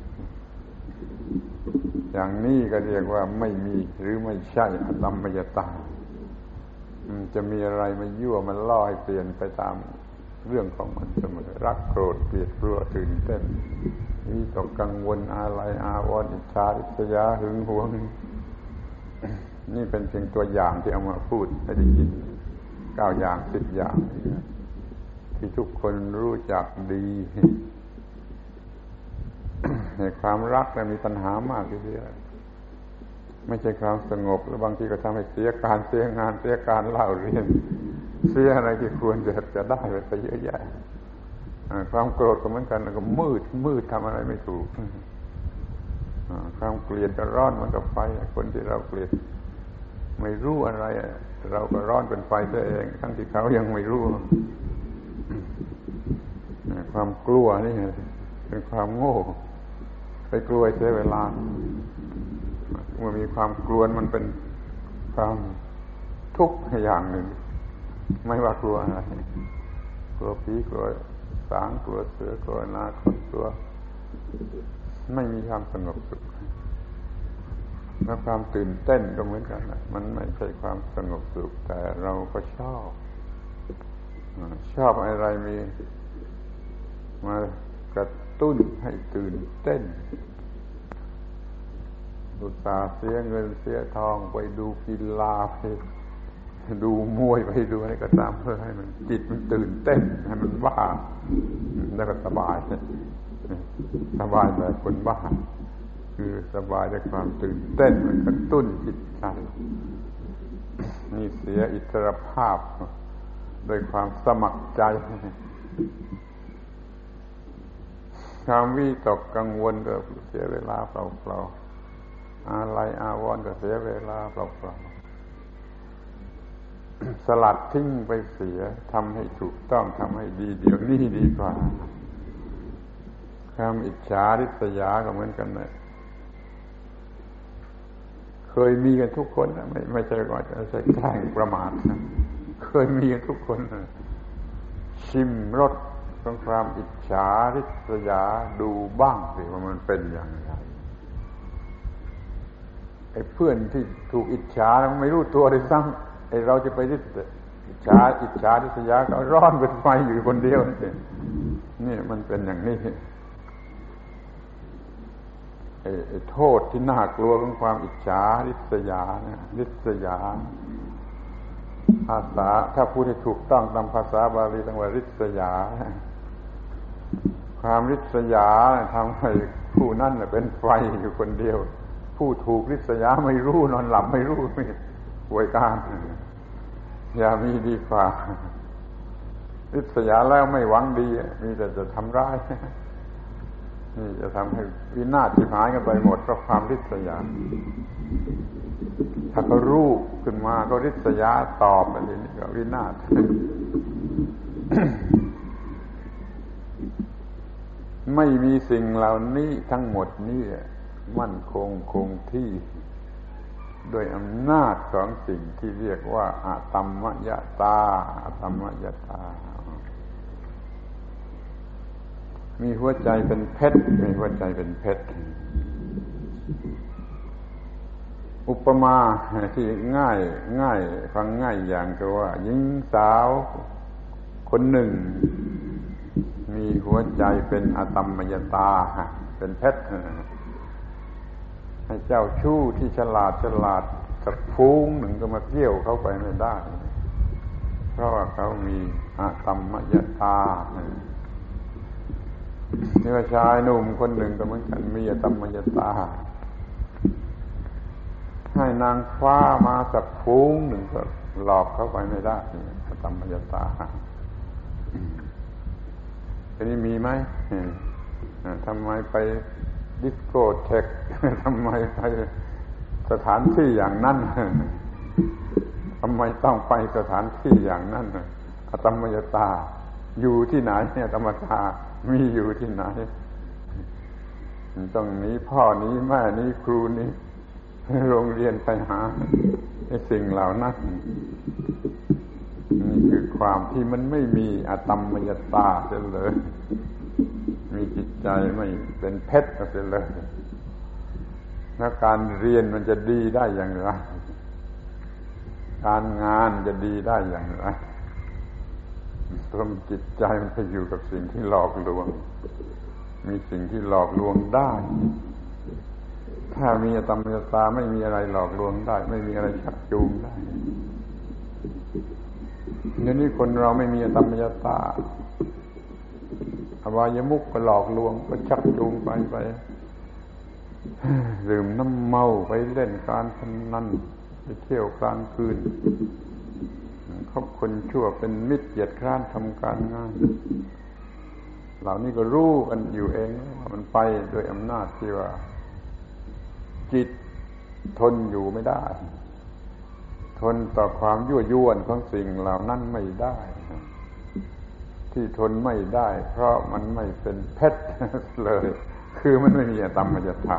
ก็เรียกว่าไม่มีหรือไม่ใช่อสัมปยตาจะมีอะไรมายั่วมันล่อให้เปลี่ยนไปตามเรื่องของมันเสมอรักโกรธเกลียดกลัวตื่นเต้นวิตกกังวลอาลัยอาวรณ์อิจฉาริษยาหึงหวงนี่เป็นเพียงตัวอย่างที่เอามาพูดให้ได้ยิน9อย่าง10อย่างที่ทุกคนรู้จักดีในความรักมีปัญหามากทีเดียวไม่ใช่ความสงบแล้วบางทีก็ทำให้เสียการเสียงานเสียการเล่าเรียนเสียอะไรที่ควรจะได้ไปเยอะแยะความโกรธก็เหมือนกันแล้วก็มืดทำอะไรไม่ถูกความเกลียดก็ร้อนมันกับไฟคนที่เราเกลียดไม่รู้อะไรเราก็ร้อนเป็นไฟตัวเองทั้งที่เขายังไม่รู้ความกลัวนี่เป็นความโง่ไปกลัวเสียเวลาเมื่อมีความกลัวมันเป็นความทุกข์อย่างหนึ่งไม่ว่ากลัวอะไรกลัวผีกลัวสางกลัวเสือกลัวนาคตกลัวไม่มีความสงบสุขแล้วความตื่นเต้นก็เหมือนกันนะมันไม่ใช่ความสงบสุขแต่เราก็ชอบอะไรมีมากระตุ้นให้ตื่นเต้นอุตส่าห์เสียเงินเสียทองไปดูกีฬาไปดูมวยไปดูอะไรก็ตามเพื่อให้มันจิตมันตื่นเต้นให้มันบ้าแล้วก็สบายแบบคนบ้าคือสบายด้วยความตื่นเต้นมันกระตุ้นจิตใจนี่เสียอิสรภาพโดยความสมัครใจความวิตกกังวลก็เสียเวลาเปล่าๆอะไรอาวรณ์ก็เสียเวลาเปล่าๆสลัดทิ้งไปเสียทำให้ถูกต้องทำให้ดีเดี๋ยวนี้ดีกว่าความอิจฉาริษยาก็เหมือนกันเลยเคยมีกันทุกคนนะไม่ใช่ว่าจะใช่แกล้งประมาทนะเคยมีกันทุกคนนะชิมรสของความอิจฉาริษยาดูบ้างสิว่ามันเป็นอย่างไรไอ้เพื่อนที่ถูกอิจฉามันไม่รู้ตัวเลยซ้ำไอ้เราจะไปอิจฉาริษยาก็ร้อนเป็นไฟอยู่คนเดียวนี่มันเป็นอย่างนี้ไอ้โทษที่น่ากลัวของความอิจฉาริษยาเนี่ยริษยาภาษาถ้าพูดให้ถูกต้องตามภาษาบาลีต้องว่าริษยาความริษยาทำให้ผู้นั้นเป็นไฟอยู่คนเดียวผู้ถูกริษยาไม่รู้นอนหลับไม่รู้ไม่ป่วยการอย่ามีดีกว่าริษยาแล้วไม่หวังดีมีแต่จะทำร้ายนี่จะทำให้วินาศชิบหายกันไปหมดเพราะความริษยาถ้าเขารู้ขึ้นมาก็ริษยาตอบอะไรนี่ก็วินาศไม่มีสิ่งเหล่านี้ทั้งหมดนี้มั่นคงที่ด้วยอำนาจของสิ่งที่เรียกว่าอะตัมมยตามีหัวใจเป็นเพชรอุปมาที่ง่ายฟังง่ายอย่างก็ว่าหญิงสาวคนหนึ่งมีหัวใจเป็นอะตัมมยตาเป็นเพชรให้เจ้าชู้ที่ฉลาดสักฟูงหนึ่งก็มาเที่ยวเข้าไปไม่ได้เพราะว่าเขามีอะตัมมยตานี่ว่าชายหนุ่มคนหนึ่งก็เหมือนกันมีอะตัมมยตาให้นางฟ้ามาสักฟูงหนึ่งก็หลอกเข้าไปไม่ได้อะตัมมยตาอันนี้มีไหมทำไมไปดิสโก้เทคทำไมไปสถานที่อย่างนั้นทำไมต้องไปสถานที่อย่างนั้นอะตัมมยตาอยู่ที่ไหนเนี่ยธรรมตามีอยู่ที่ไหนต้องหนีพ่อหนีแม่หนีครูหนีโรงเรียนไปหาไอ้สิ่งเหล่านั้นนี่คือความที่มันไม่มีอะตัมมยตาเสียเลยมีจิตใจไม่เป็นเพชรเสียเลยแล้วการเรียนมันจะดีได้อย่างไรการงานจะดีได้อย่างไรเพราะจิตใจมันไปอยู่กับสิ่งที่หลอกลวงมีสิ่งที่หลอกลวงได้ถ้ามีอะตัมมยตาไม่มีอะไรหลอกลวงได้ไม่มีอะไรชักจูงได้เดี๋ยวนี้คนเราไม่มีอะตัมมยตาอบายมุขก็หลอกลวงก็ชักจูงไปดื่มน้ำเมาไปเล่นการพนันไปเที่ยวกลางคืนคบคนชั่วเป็นมิตรเหยียดคร้านทำการงานเหล่านี้ก็รู้กันอยู่เองว่ามันไปโดยอำนาจที่ว่าจิตทนอยู่ไม่ได้ทนต่อความยั่วยวนของสิ่งเหล่านั้นไม่ได้ที่ทนไม่ได้เพราะมันไม่เป็นเพชรเลยคือมันไม่มีอะตัมมยตา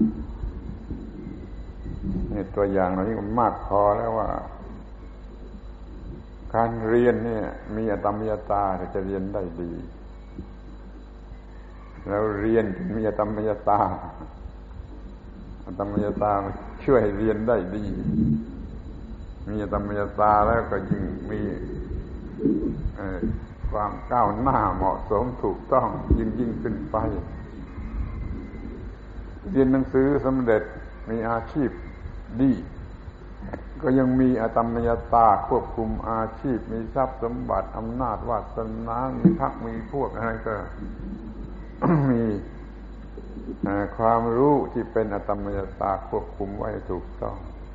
นี่ตัวอย่างเหล่านี้ก็มากพอแล้วว่าการเรียนเนี่ยมีอะตัมมยตาจะเรียนได้ดีแล้วเรียนมีอะตัมมยตาธรรมยตาช่วยเรียนได้ดีมีธรรมยตาแล้วก็ยิ่งมีความก้าวหน้าเหมาะสมถูกต้องยิ่งขึ้นไปเรียนหนังสือสำเร็จมีอาชีพดีก็ยังมีอธรรมยตาควบคุมอาชีพมีทรัพย์สมบัติอำนาจวาสนามีพรรคมีพวกอะไรก็ มีความรู้ที่เป็นอธรรมยตาควบคุมไว้ถูกต้อง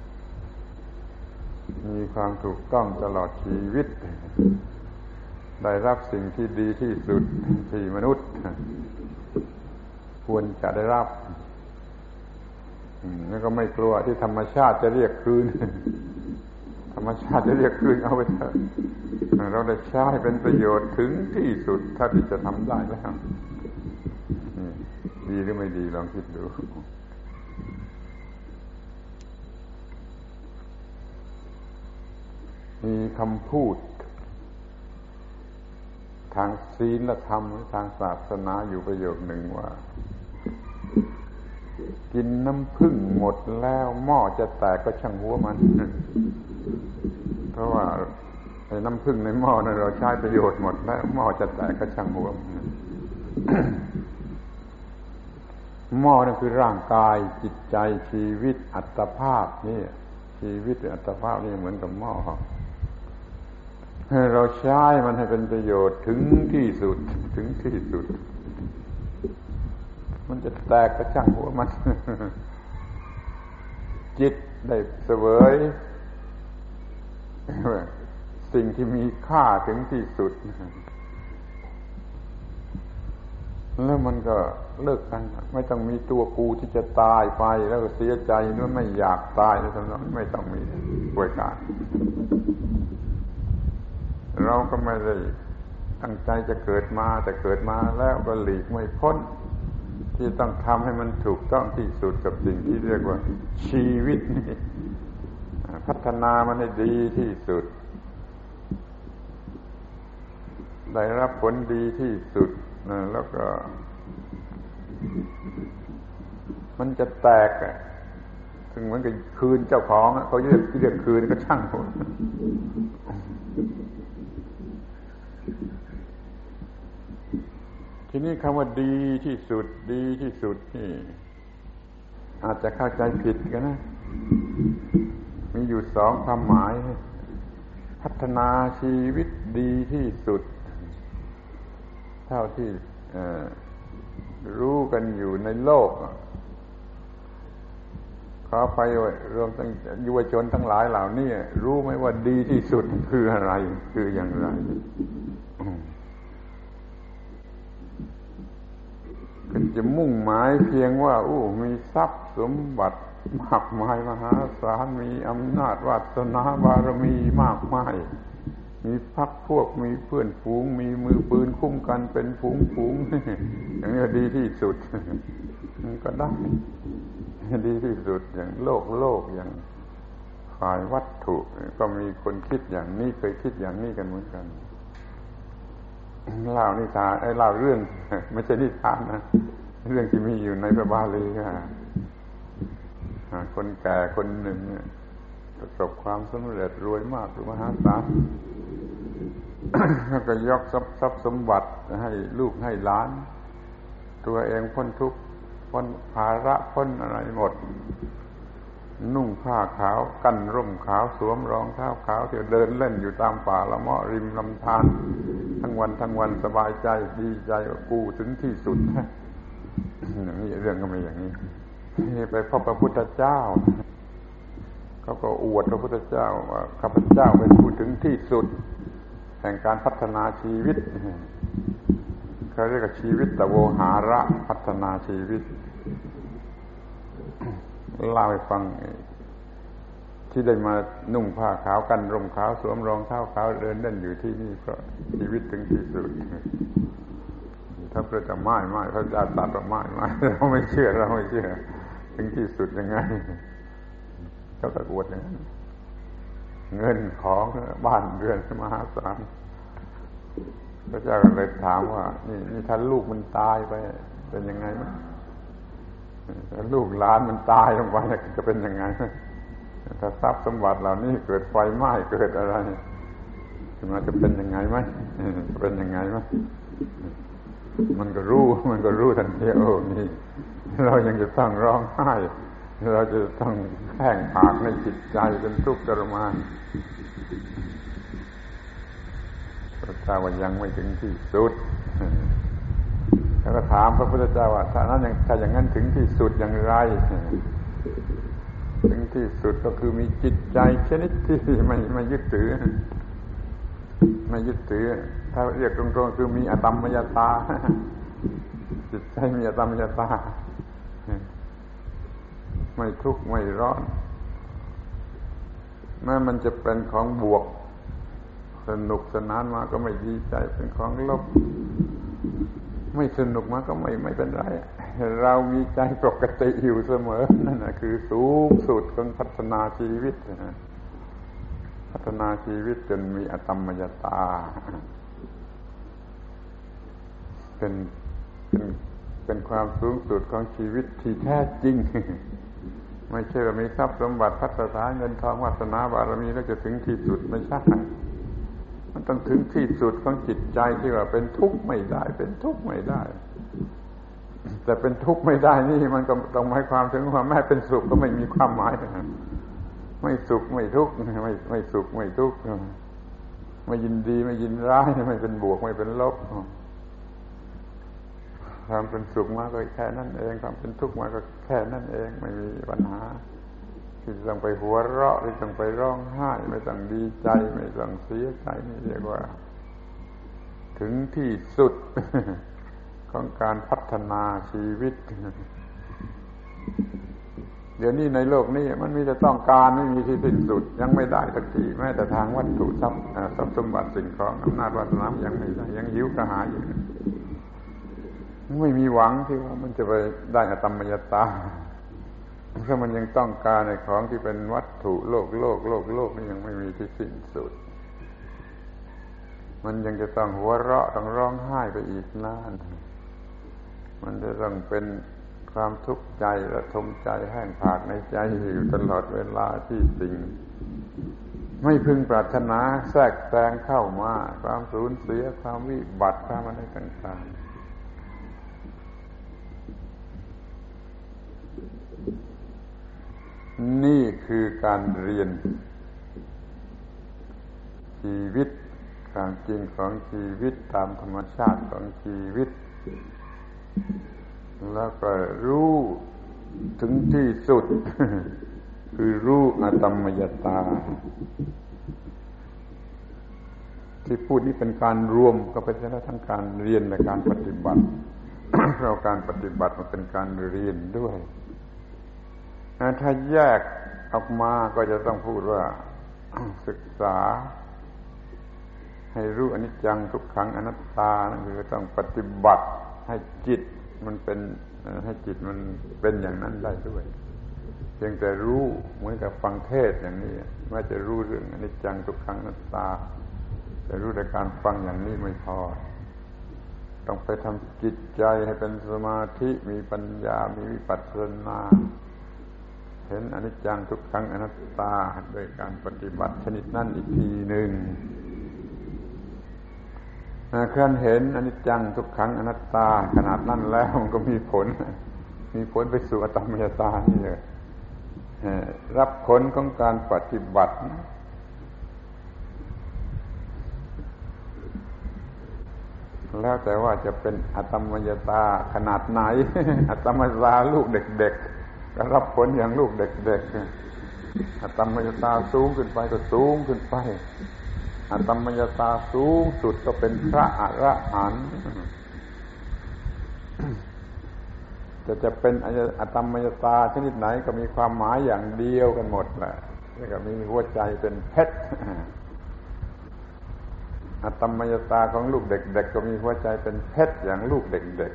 มีความถูกต้องตลอดชีวิตได้รับสิ่งที่ดีที่สุดที่มนุษย์ควรจะได้รับแล้วก็ไม่กลัวที่ธรรมชาติจะเรียกคืนธรรมชาติจะเรียกคืนเอาไปเถอะเราได้ใช้เป็นประโยชน์ถึงที่สุดถ้าที่จะทำได้แล้วดีหรือไม่ดีลองคิดดูมีคำพูดทางศีลธรรมทางศาสนาอยู่ประโยคหนึ่งว่ากินน้ำผึ้งหมดแล้วหม้อจะแตกก็ช่างหัวมันเพราะว่าไอ้น้ำผึ้งในหม้อนั้นเราใช้ประโยชน์หมดแล้วหม้อจะแตกก็ช่างหัวมันหม้อนั่นคือร่างกายจิตใจชีวิตอัตภาพนี่ชีวิตอัตภาพนี่เหมือนกับหม้อเราใช้มันให้เป็นประโยชน์ถึงที่สุดมันจะแตกกระช่างหัวมันจิตได้เสวยสิ่งที่มีค่าถึงที่สุดแล้วมันก็เลิกกันไม่ต้องมีตัวกูที่จะตายไปแล้วก็เสียใจว่าไม่อยากตายแล้วทั้งนั้นไม่ต้องมีป่วยการเราก็ไม่ได้ตั้งใจจะเกิดมาแต่เกิดมาแล้วก็หลีกไม่พ้นที่ต้องทำให้มันถูกต้องที่สุดกับสิ่งที่เรียกว่าชีวิตนี่พัฒนามันให้ดีที่สุดได้รับผลดีที่สุดแล้วก็มันจะแตกถึงเหมือนกับคืนเจ้าของเขาเรียกคืนก็ช่างหัวทีนี้คำว่าดีที่สุดนี่อาจจะเข้าใจผิดกันนะมีอยู่สองความหมายพัฒนาชีวิตดีที่สุดเท่าที่รู้กันอยู่ในโลกขอไปรวมทั้งยุวชนทั้งหลายเหล่านี้รู้ไหมว่าดีที่สุดคืออะไรคืออย่างไรก็จะมุ่งหมายเพียงว่ามีทรัพย์สมบัติมากมายมหาศาลมีอำนาจวาสนาบารมีมากมายมีพรรคพวกมีเพื่อนฝูงมีมือปืนคุ้มกันเป็นฝูงอย่างนี้ดีที่สุดก็ได้ดีที่สุดอย่างโลกอย่างฝ่ายวัตถุก็มีคนคิดอย่างนี้เคยคิดอย่างนี้กันเหมือนกันเล่านิทานเล่าเรื่องไม่ใช่นิทานนะเรื่องที่มีอยู่ในพระบาลีคนแก่คนหนึ่งประสบความสำเร็จรวยมากมหาศาลแล้วก็ยกทรัพย์สมบัติให้ลูกให้หลานตัวเองพ้นทุกข์พ้นภาระพ้นอะไรหมดนุ่งผ้าขาวกั้นร่มขาวสวมรองเท้าขาวเที่ยวเดินเล่นอยู่ตามป่าละเมาะริมลำธารทั้งวันสบายใจดีใจว่ากูถึงที่สุดอย่างนี้เรื่องก็ไม่อย่างนี้ไปพบพระพุทธเจ้าเขาก็อวดพระพุทธเจ้าว่าข้าพเจ้าเป็นผู้ถึงที่สุดแห่งการพัฒนาชีวิตเขาเรียกว่าชีวิตตโวหาระพัฒนาชีวิตเล่าให้ฟังที่ได้มานุ่งผ้าขาวกันร่มขาวสวมรองเท้าขาวเดินเล่นอยู่ที่นี่เพราะชีวิตถึงที่สุดถ้าพระเจ้าไม่พระเจ้าตรัสว่าไม่เราไม่เชื่อถึงที่สุดยังไงเขาตะกวดอย่างนั้นเงินของบ้านเรือนมหาศาลพระเจ้าก็เลยถามว่านี่ถ้าลูกมันตายไปเป็นยังไงมั้ยลูกหลานมันตายลงไปจะเป็นยังไงถ้าทรัพย์สมบัติเหล่านี้เกิดไฟไหม้เกิดอะไรขึ้นมาจะเป็นยังไงไหมจะเป็นยังไงไหมมันก็รู้ทันทีโอ้นี่เรายังจะต้องร้องไห้เราจะต้องแห้งผากในจิตใจเป็นทุกข์ทรมานพระเจ้าว่ายังไม่ถึงที่สุดแล้วก็ถามพระพุทธเจ้าว่าถ้าอย่างนั้นถึงที่สุดอย่างไรถึงที่สุดก็คือมีจิตใจชนิดที่ไม่ยึดถือถ้าเรียกตรงๆคือมีอตัมมยตาจิตใจมีอตัมมยตาไม่ทุกข์ไม่ร้อนแม้มันจะเป็นของบวกสนุกสนานมาก็ไม่ดีใจเป็นของลบไม่สนุกมาก็ไม่เป็นไรเรามีใจปกติอยู่เสมอนั่นน่ะคือสูงสุดของพัฒนาชีวิตพัฒนาชีวิตจนมีอตัมมยตาเป็นความสูงสุดของชีวิตที่แท้จริงไม่ใช่ว่ามีทรัพย์สมบัติพัฒนาเงินทองวาสนาบารมีแล้วจะถึงที่สุดไม่ใช่มันต้องถึงที่สุดของจิตใจที่ว่าเป็นทุกข์ไม่ได้เป็นทุกข์ไม่ได้แต่เป็นทุกข์ไม่ได้นี่มันก็ต้องหมายความถึงว่าแม้เป็นสุขก็ไม่มีความหมายไม่สุขไม่ทุกข์ไม่สุขไม่ทุกข์ไม่ยินดีไม่ยินร้ายไม่เป็นบวกไม่เป็นลบความเป็นสุขมาก็แค่นั้นเองความเป็นทุกข์มาก็แค่นั้นเองไม่มีปัญหาที่ต้องไปหัวเราะที่ต้องไปร้องไห้ไม่ต้องดีใจไม่ต้องเสียใจนี่เรียกว่าถึงที่สุดของการพัฒนาชีวิตเดี๋ยวนี้ในโลกนี้มันมีแต่ต้องการไม่มีที่สิ้นสุดยังไม่ได้สักทีแม้แต่ทางวัตถุทรัพย์สมบัติสิ่งของอำนาจวาสนายังไม่ได้ยังหิวกระหายอยู่ไม่มีหวังที่ว่ามันจะไปได้อตัมมยตาเพราะมันยังต้องการในของที่เป็นวัตถุโลกนี่ยังไม่มีที่สิ้นสุดมันยังจะต้องหัวเราะต้องร้องไห้ไปอีกนานมันจะต้องเป็นความทุกข์ใจและทมใจแห้งผากในใจอยู่ตลอดเวลาที่สิ่งไม่พึงปรารถนาแทรกแซงเข้ามาความสูญเสียความวิบัติความอะไรต่างๆนี่คือการเรียนชีวิตความจริงของชีวิตตามธรรมชาติของชีวิตแล้วก็รู้ถึงที่สุดคือรู้อตัมมยตาที่พูดนี้เป็นการรวมก็เป็นทั้งการเรียนและการปฏิบัติ เพราะการปฏิบัติมันเป็นการเรียนด้วยถ้าแยกออกมาก็จะต้องพูดว่าศึกษาให้รู้อนิจจังทุกขังอนัตตานั่นคือต้องปฏิบัติให้จิตมันเป็นให้จิตมันเป็นอย่างนั้นได้ด้วยเพียงแต่รู้เหมือนกับฟังเทศอย่างนี้ว่าจะรู้เรื่องอนิจจังทุกขังอนัตตาแต่รู้แต่การฟังอย่างนี้ไม่พอต้องไปทำจิตใจให้เป็นสมาธิมีปัญญามีวิปัสสนาเห็นอนิจจังทุกขังอนัตตาโดยการปฏิบัติชนิดนั้นอีกทีหนึ่งการเห็นอนิจจังทุกขังอนัตตาขนาดนั้นแล้วมันก็มีผลไปสู่อตัมมยตานี่เลยรับผลของการปฏิบัติแล้วแต่ว่าจะเป็นอตัมมยตาขนาดไหนอตัมมยตาลูกเด็กๆก็รับผลอย่างลูกเด็กๆอตัมมยตาสูงขึ้นไปก็สูงขึ้นไปอตัมมยตาสูงสุดก็เป็นพระอรหันต์จะเป็นอตัมมยตาชนิดไหนก็มีความหมายอย่างเดียวกันหมดแหละนี่ก็มีหัวใจเป็นเพชรอตัมมยตาของลูกเด็กๆก็มีหัวใจเป็นเพชรอย่างลูกเด็ก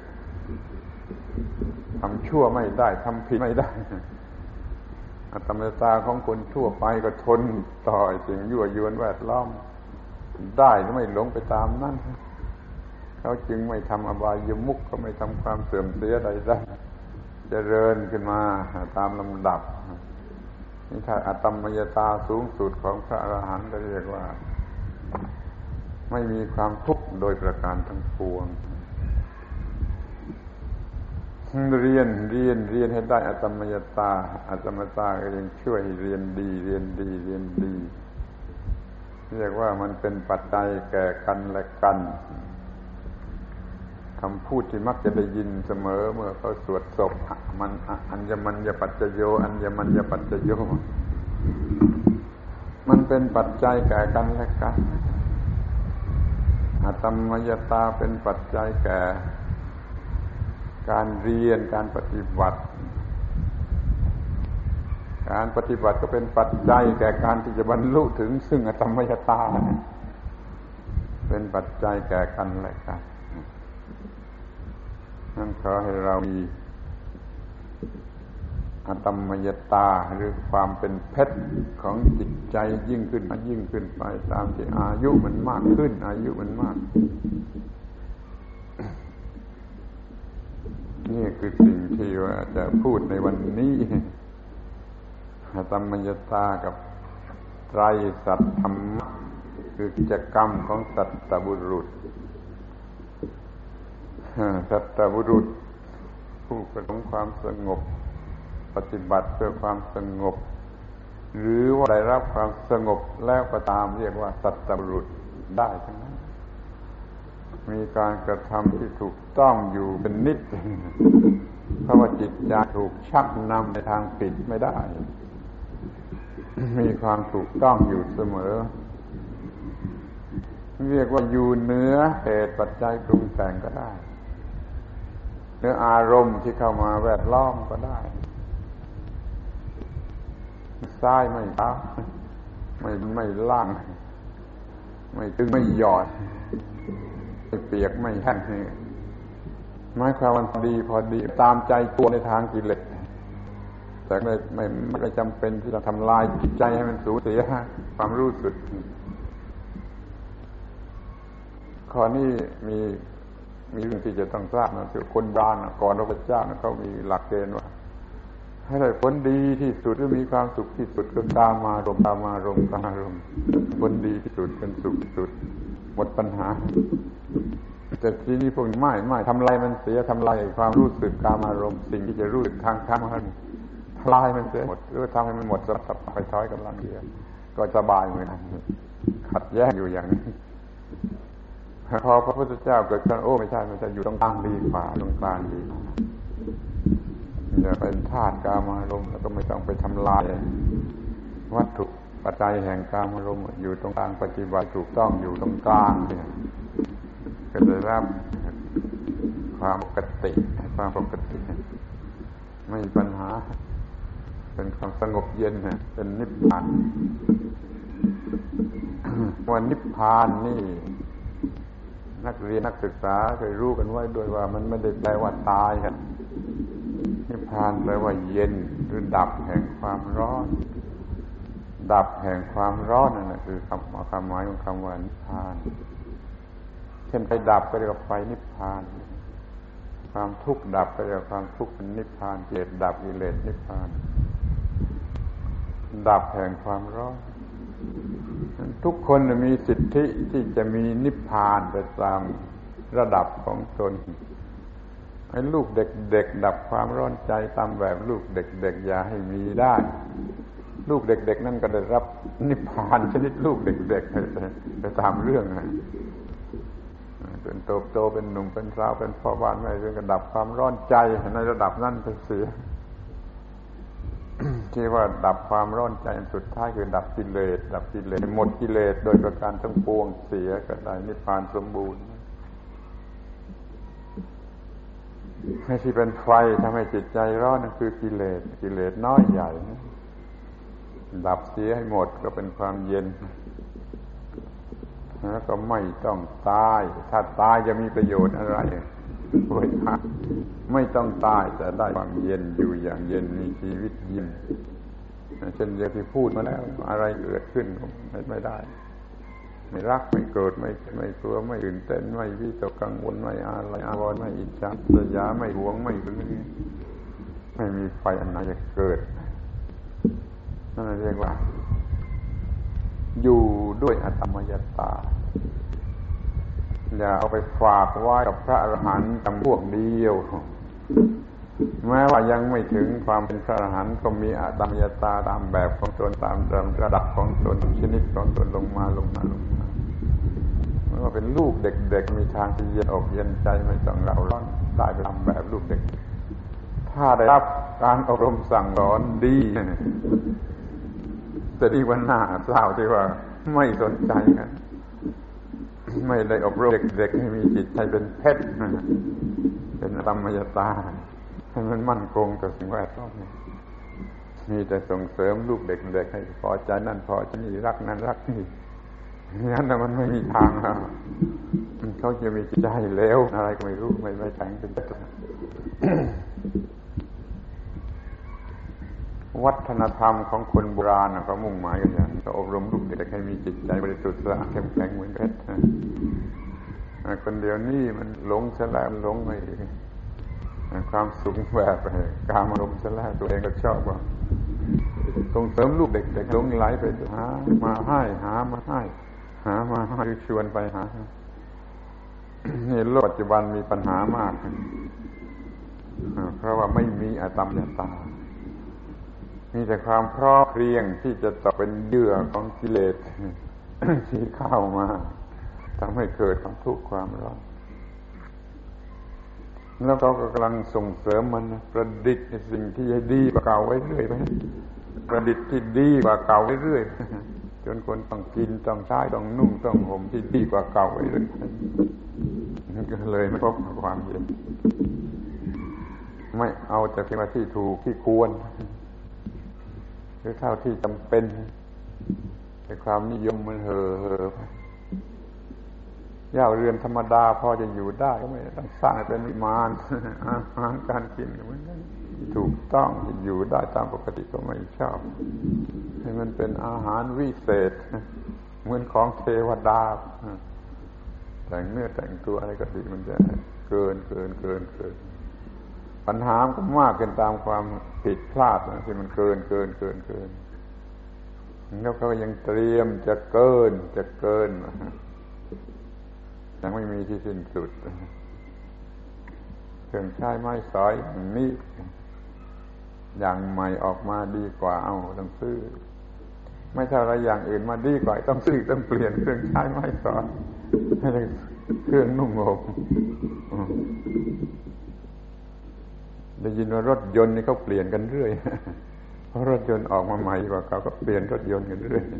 ๆทำชั่วไม่ได้ทำผิดไม่ได้อตัมมยตาของคนทั่วไปก็ทนต่อสิ่งยั่วยวนแวดล้อมได้ไม่หลงไปตามนั้นเขาจึงไม่ทำอบายมุขก็ไม่ทำความเสื่อมเสียใดเจริญขึ้นมาตามลำดับนี่ถ้าอตมมยตาสูงสุดของพระอรหันต์ก็เรียกว่าไม่มีความทุกข์โดยประการทั้งปวงเรียนให้ได้อตมมยตาอตมมยตาก็ยังช่วยเรียนดีเรียกว่ามันเป็นปัจจัยแก่กันและกันคำพูดที่มักจะได้ยินเสมอเมื่อเขาสวดศพมันอัญมัญญปัจจโยอัญมัญญปัจจโยมันเป็นปัจจัยแก่กันและกันอตมมยตาเป็นปัจจัยแก่การเรียนการปฏิบัติก็เป็นปัจจัยแก่การที่จะบรรลุถึงซึ่งอตมมยตาเป็นปัจจัยแก่กันและกันนั่นขอให้เรามีอตมมยตาหรือความเป็นเพชรของจิตใจยิ่งขึ้นไปตามที่อายุมันมากขึ้นนี่คือสิ่งที่ว่าจะพูดในวันนี้อตมมยตากับไตรสัตธรรมะคือกิจกรรมของสัตตบุรุษผู้ประสงค์ความสงบปฏิบัติเพื่อความสงบหรือว่าได้รับความสงบแล้วก็ตามเรียกว่าสัตตบุรุษได้ทั้งนั้นมีการกระทำที่ถูกต้องอยู่เป็นนิดเพราะว่าจิตใจถูกชักนำในทางผิดไม่ได้มีความถูกต้องอยู่เสมอเรียกว่าอยู่เหนือเหตุปัจจัยปรุงแต่งก็ได้เหนืออารมณ์ที่เข้ามาแวดล้อมก็ได้ซ้ายไม่ขวาไม่ล่างไม่ตึงไม่หย่อนไม่เปียกไม่แห้งหมายความว่าพอดีตามใจตัวในทางกิเลสแต่ไม่ได้จำเป็นที่จะทำลายจิตใจให้มันสูญเสียความรู้สึกข้อนี้มีเรื่องที่จะต้องทราบนะคือคนโบราณก่อนพระพุทธเจ้าเขามีหลักเกณฑ์ว่าให้ได้ผลดีที่สุดหรือมีความสุขที่สุดก็กามารมณ์ผลดีที่สุดเป็นสุขที่สุดหมดปัญหาแต่ทีนี้พวกไม่ทำลายมันเสียทำลายความรู้สึกกามารมณ์สิ่งที่จะรู้สึกทางธรรมมันทลายมันเสียหมดหรือทำให้มันหมดสับไปท้อยกำลังเดียวก็สบายเหมือนกันขัดแย้งอยู่อย่างนี้พอพระพุทธเจ้าเกิดขึ้นไม่ใช่อยู่ตรงกลางดีกว่าตรงกลางดีอย่าเป็นธาตุกามารมณ์แล้วก็ไม่ต้องไปทำลายวัตถุปัจจัยแห่งกามารมณ์อยู่ตรงกลางปฏิบัติถูกต้องอยู่ตรงกลางเนี่ยก็จะรับความปกติไม่มีปัญหาเป็นความสงบเย็นเป็นนิพพานวันนิพพานนี่นักเรียนนักศึกษาเคยรู้กันไว้ด้วยว่ามันไม่ได้แปลว่าตายครับนิพพานแปลว่าเย็นหรือดับแห่งความร้อนดับแห่งความร้อนนั่นแหละคือความหมายของคำว่านิพพานเช่นไฟดับก็เรียกว่าไฟนิพพานความทุกข์ดับก็เรียกว่าความทุกข์เป็นนิพพานกิเลสดับกิเลสนิพพานดับแห่งความร้อนทุกคนมีสิทธิที่จะมีนิพพานไปตามระดับของตนไอ้ลูกเด็กๆดับความร้อนใจตามแบบลูกเด็กๆอย่าให้มีได้ลูกเด็กๆนั่นก็ได้รับนิพพานชนิดลูกเด็กๆไปตามเรื่องจนโตเป็นหนุ่มเป็นสาวเป็นพ่อบ้านแม่เรือนก็ดับความร้อนใจในระดับนั้นไปเสียที่ว่าดับความร้อนใจอันสุดท้ายคือดับกิเลสหมดกิเลสโดยประการทั้งปวงเสียก็ได้นิพพานสมบูรณ์ให้ที่เป็นไฟทำให้จิตใจร้อนนั่นคือกิเลสน้อยใหญ่ดับเสียให้หมดก็เป็นความเย็นแล้วก็ไม่ต้องตายถ้าตายจะมีประโยชน์อะไรไม่ต้องตายแต่ได้ความเย็นอยู่อย่างเย็นมีชีวิตยิ้มเช่นเดียวที่พูดมาแล้วอะไรเกิดขึ้นไม่ได้ไม่รักไม่โกรธไม่กลัวไม่ตื่นเต้นไม่วิตกกังวลไม่อะไรอาวรณ์ไม่อิจฉาริษยาไม่หวงไม่หึงไม่มีไฟอันไหนจะเกิดนั่นเรียกว่าอยู่ด้วยอตมยตาอย่าเอาไปฝากไว้กับพระอรหันต์จำพวกเดียวแม้ว่ายังไม่ถึงความเป็นพระอรหันต์ก็มีอตมยตาตามแบบของตนตามระดับของตนชนิดของตนลงมาเมื่อเป็นลูกเด็กๆมีทางที่เย็นอกเย็นใจไม่ต้องเร่าร้อนได้ไปตามแบบลูกเด็กถ้าได้รับการอบรมสั่งสอนดีแต่ดีวันหน้าเศร้าที่ว่าไม่สนใจกันไม่ได้อบรมเด็กๆให้มีจิตใจเป็นเพชรเป็นธรรมยตาให้มันมั่นคงกับสิ่งแวดล้อมมีแต่ส่งเสริมลูกเด็กๆให้พอใจนั่นพอใจนี่รักนั่นรักนี่งั้นมันไม่มีทางแล้วเขาจะมีจิตใจเลวอะไรก็ไม่รู้ไม่แข็งเป็นเพชรวัฒนธรรมของคนโบราณเขามุ่งหมายกันอย่างนี้อบรมลูกเด็กให้มีจิตใจบริสุทธิ์สะอาดเข้มแข็งเหมือนเพชรคนเดียวนี่มันหลงซะแล้วหลงไปความสุขแบบกามารมณ์ซะแล้วตัวเองก็ชอบว่าส่งเสริมลูกเด็กๆหลงไหลไปหามาให้หามาชวนไปหานี่โลกปัจจุบันมีปัญหามากเพราะว่าไม่มีอตมยตามีแต่ความพร้อมเพรียงที่จะตกเป็นเหยื่อของกิเลสที่เข้ามาทำให้เกิดความทุกข์ความร้อนแล้วเขาก็กำลังส่งเสริมมันประดิษฐ์สิ่งที่ดีกว่าเก่าไว้เรื่อยไปประดิษฐ์ที่ดีกว่าเก่าเรื่อยจนคนต้องกินต้องใช้ต้องนุ่งต้องห่มที่ดีกว่าเก่าไปเรื่อยนั่นก็เลยไม่พบความเย็นไม่เอาแต่เพียงที่ถูกที่ควรหรือเท่าที่จำเป็นแต่ความนิยมมันเห่อไปย่าเรือนธรรมดาพอจะอยู่ได้ก็ไม่ต้องสร้างให้เป็นวิมานอาหารการกินเหมือนกันถูกต้องอยู่ได้ตามปกติก็ไม่ชอบให้มันเป็นอาหารวิเศษเหมือนของเทวดาแต่งเนื้อแต่งตัวอะไรก็ดีมันจะเกินปัญหาก็มากขึ้นตามความผิดพลาดที่มันเกินแล้วเขายังเตรียมจะเกินยังไม่มีที่สิ้นสุดเครื่องใช้ไม้สอยอย่างนี้อย่างใหม่ออกมาดีกว่าเอาต้องซื้อไม่เท่าไรอย่างอื่นมาดีกว่าต้องซื้อต้องเปลี่ยนเครื่องใช้ไม้สอยเครื่องนุ่งห่มได้ยินว่ารถยนต์นี่เขาเปลี่ยนกันเรื่อยเพราะรถยนต์ออกมาใหม่กว่าเขาก็เปลี่ยนรถยนต์กันเรื่อย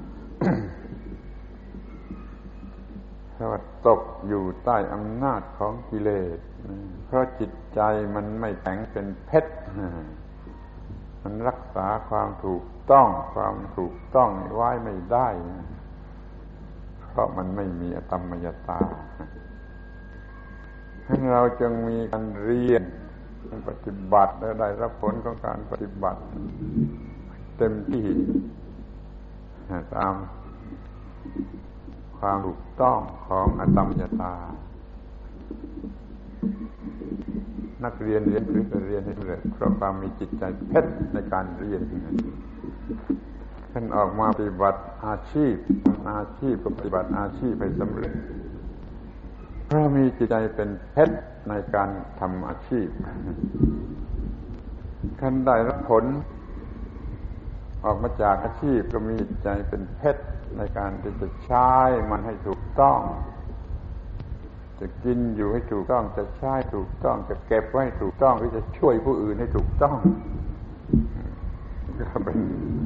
เพราะว่าตกอยู่ใต้อำนาจของกิเลสเพราะจิตใจมันไม่แข็งเป็นเพชรมันรักษาความถูกต้องไว้ไม่ได้เพราะมันไม่มีอตมยตาให้เราจึงมีการเรียนปฏิบัติและได้รับผลของการปฏิบัติเต็มที่ตามความถูกต้องของอตมยตานักเรียนหรือเรียนให้เลยเพราะความมีจิตใจเพชรในการเรียนท่านออกมาปฏิบัติอาชีพก็ปฏิบัติอาชีพให้สำเร็จเพราะมีจิตใจเป็นเพชรในการทำอาชีพท่านได้รับผลออกมาจากอาชีพก็มีจิตใจเป็นเพชรในการที่จะใช้มันให้ถูกต้องจะกินอยู่ให้ถูกต้องจะใช้ถูกต้องจะเก็บไว้ถูกต้องหรือจะช่วยผู้อื่นให้ถูกต้องก็เป็น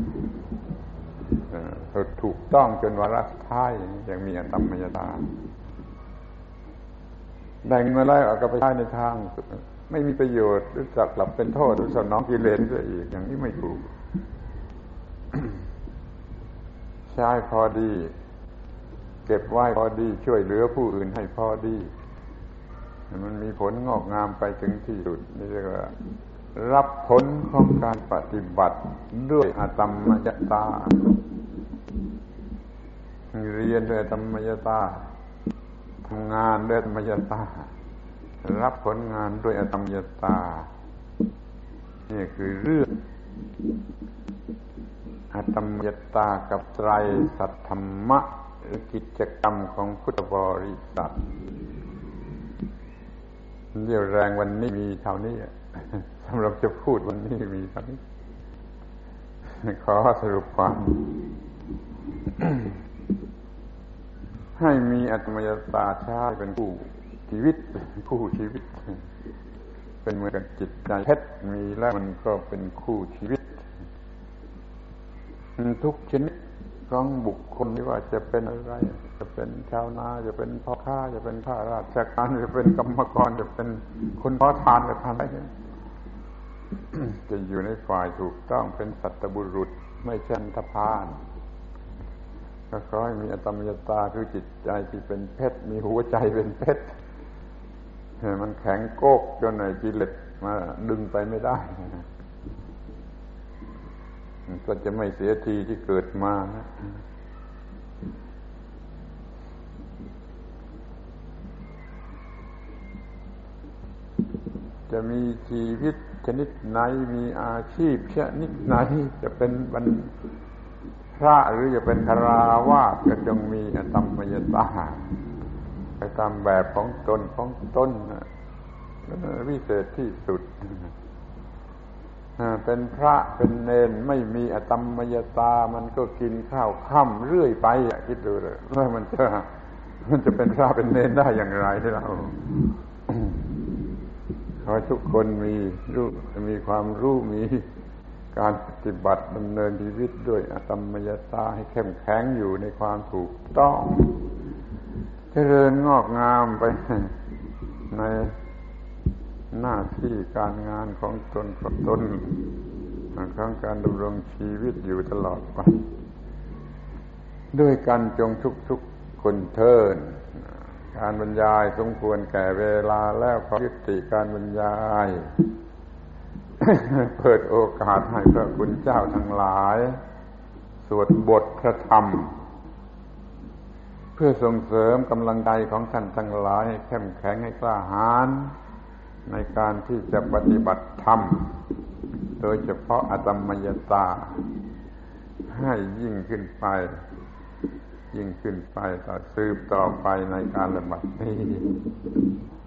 ถูกต้องจนวาระสุดท้ายอย่างมีอตมยตาได้เงินมาแล้วก็ไปใช้ในทางไม่มีประโยชน์หรือจักกลับเป็นโทษหรือสนองกิเลสซะอีกอย่างนี้ไม่ถูก ใช้พอดีเก็บไว้พอดีช่วยเหลือผู้อื่นให้พอดีมันมีผลงอกงามไปถึงที่สุดนี่เรียกว่ารับผลของการปฏิบัติด้วยอตมยตาเรียนด้วยอตมยตาทำงานด้วยอตมยตารับผลงานด้วยอตมยตานี่คือเรื่องอาตมยตากับไตรสัตธรรมะหรือกิจกรรมของพุทธบริษัทเรี่ยวแรงวันนี้มีเท่านี้สำหรับจะพูดวันนี้มีเท่านี้ขอสรุปความ ให้มีอาตมยตาใช้เป็นคู่ชีวิตเป็นเหมือนกับจิตใจเพชรมีแล้วมันก็เป็นคู่ชีวิตทุกชนิดของบุคคลไม่ว่าจะเป็นอะไรจะเป็นชาวนาจะเป็นพ่อค้าจะเป็นข้าราชการจะเป็นกรรมกรจะเป็นคนขอทานอะไรจะอยู่ในฝ่ายถูกต้องเป็นสัตบุรุษไม่ใช่อันธพาลก็ขอให้มีอาตมยตาคือจิตใจที่เป็นเพชรมีหัวใจเป็นเพชรมันแข็งโก๊กจนไอ้กิเลสมาดึงไปไม่ได้ก็จะไม่เสียทีที่เกิดมานะจะมีชีวิตชนิดไหนมีอาชีพชนิดไหนจะเป็นพระหรือจะเป็นฆราวาสก็จงมีอาตมยตาไปตามแบบของตนวิเศษที่สุดเป็นพระเป็นเณรไม่มีอาตมยตามันก็กินข้าวค่ำเรื่อยไปคิดดูเลยว่ามันจะเป็นพระเป็นเณรได้อย่างไรที่เราขอให้ทุกคนมีความรู้มีการปฏิบัติดำเนินชีวิตด้วยอาตมยตาให้เข้มแข็งอยู่ในความถูกต้องเจริญงอกงามไปในหน้าที่การงานของตนของการดำรงชีวิตอยู่ตลอดไปด้วยกันจงทุกคนเทินการบรรยายสมควรแก่เวลาแล้วขอยุติการบรรยายเปิดโอกาสให้พระคุณเจ้าทั้งหลายสวดบทพระธรรมเพื่อส่งเสริมกำลังใจของท่านทั้งหลายให้เข้มแข็งให้กล้าหาญในการที่จะปฏิบัติธรรมโดยเฉพาะอาตมยตาให้ยิ่งขึ้นไปต่อสืบต่อไปในการปฏิบัตินี้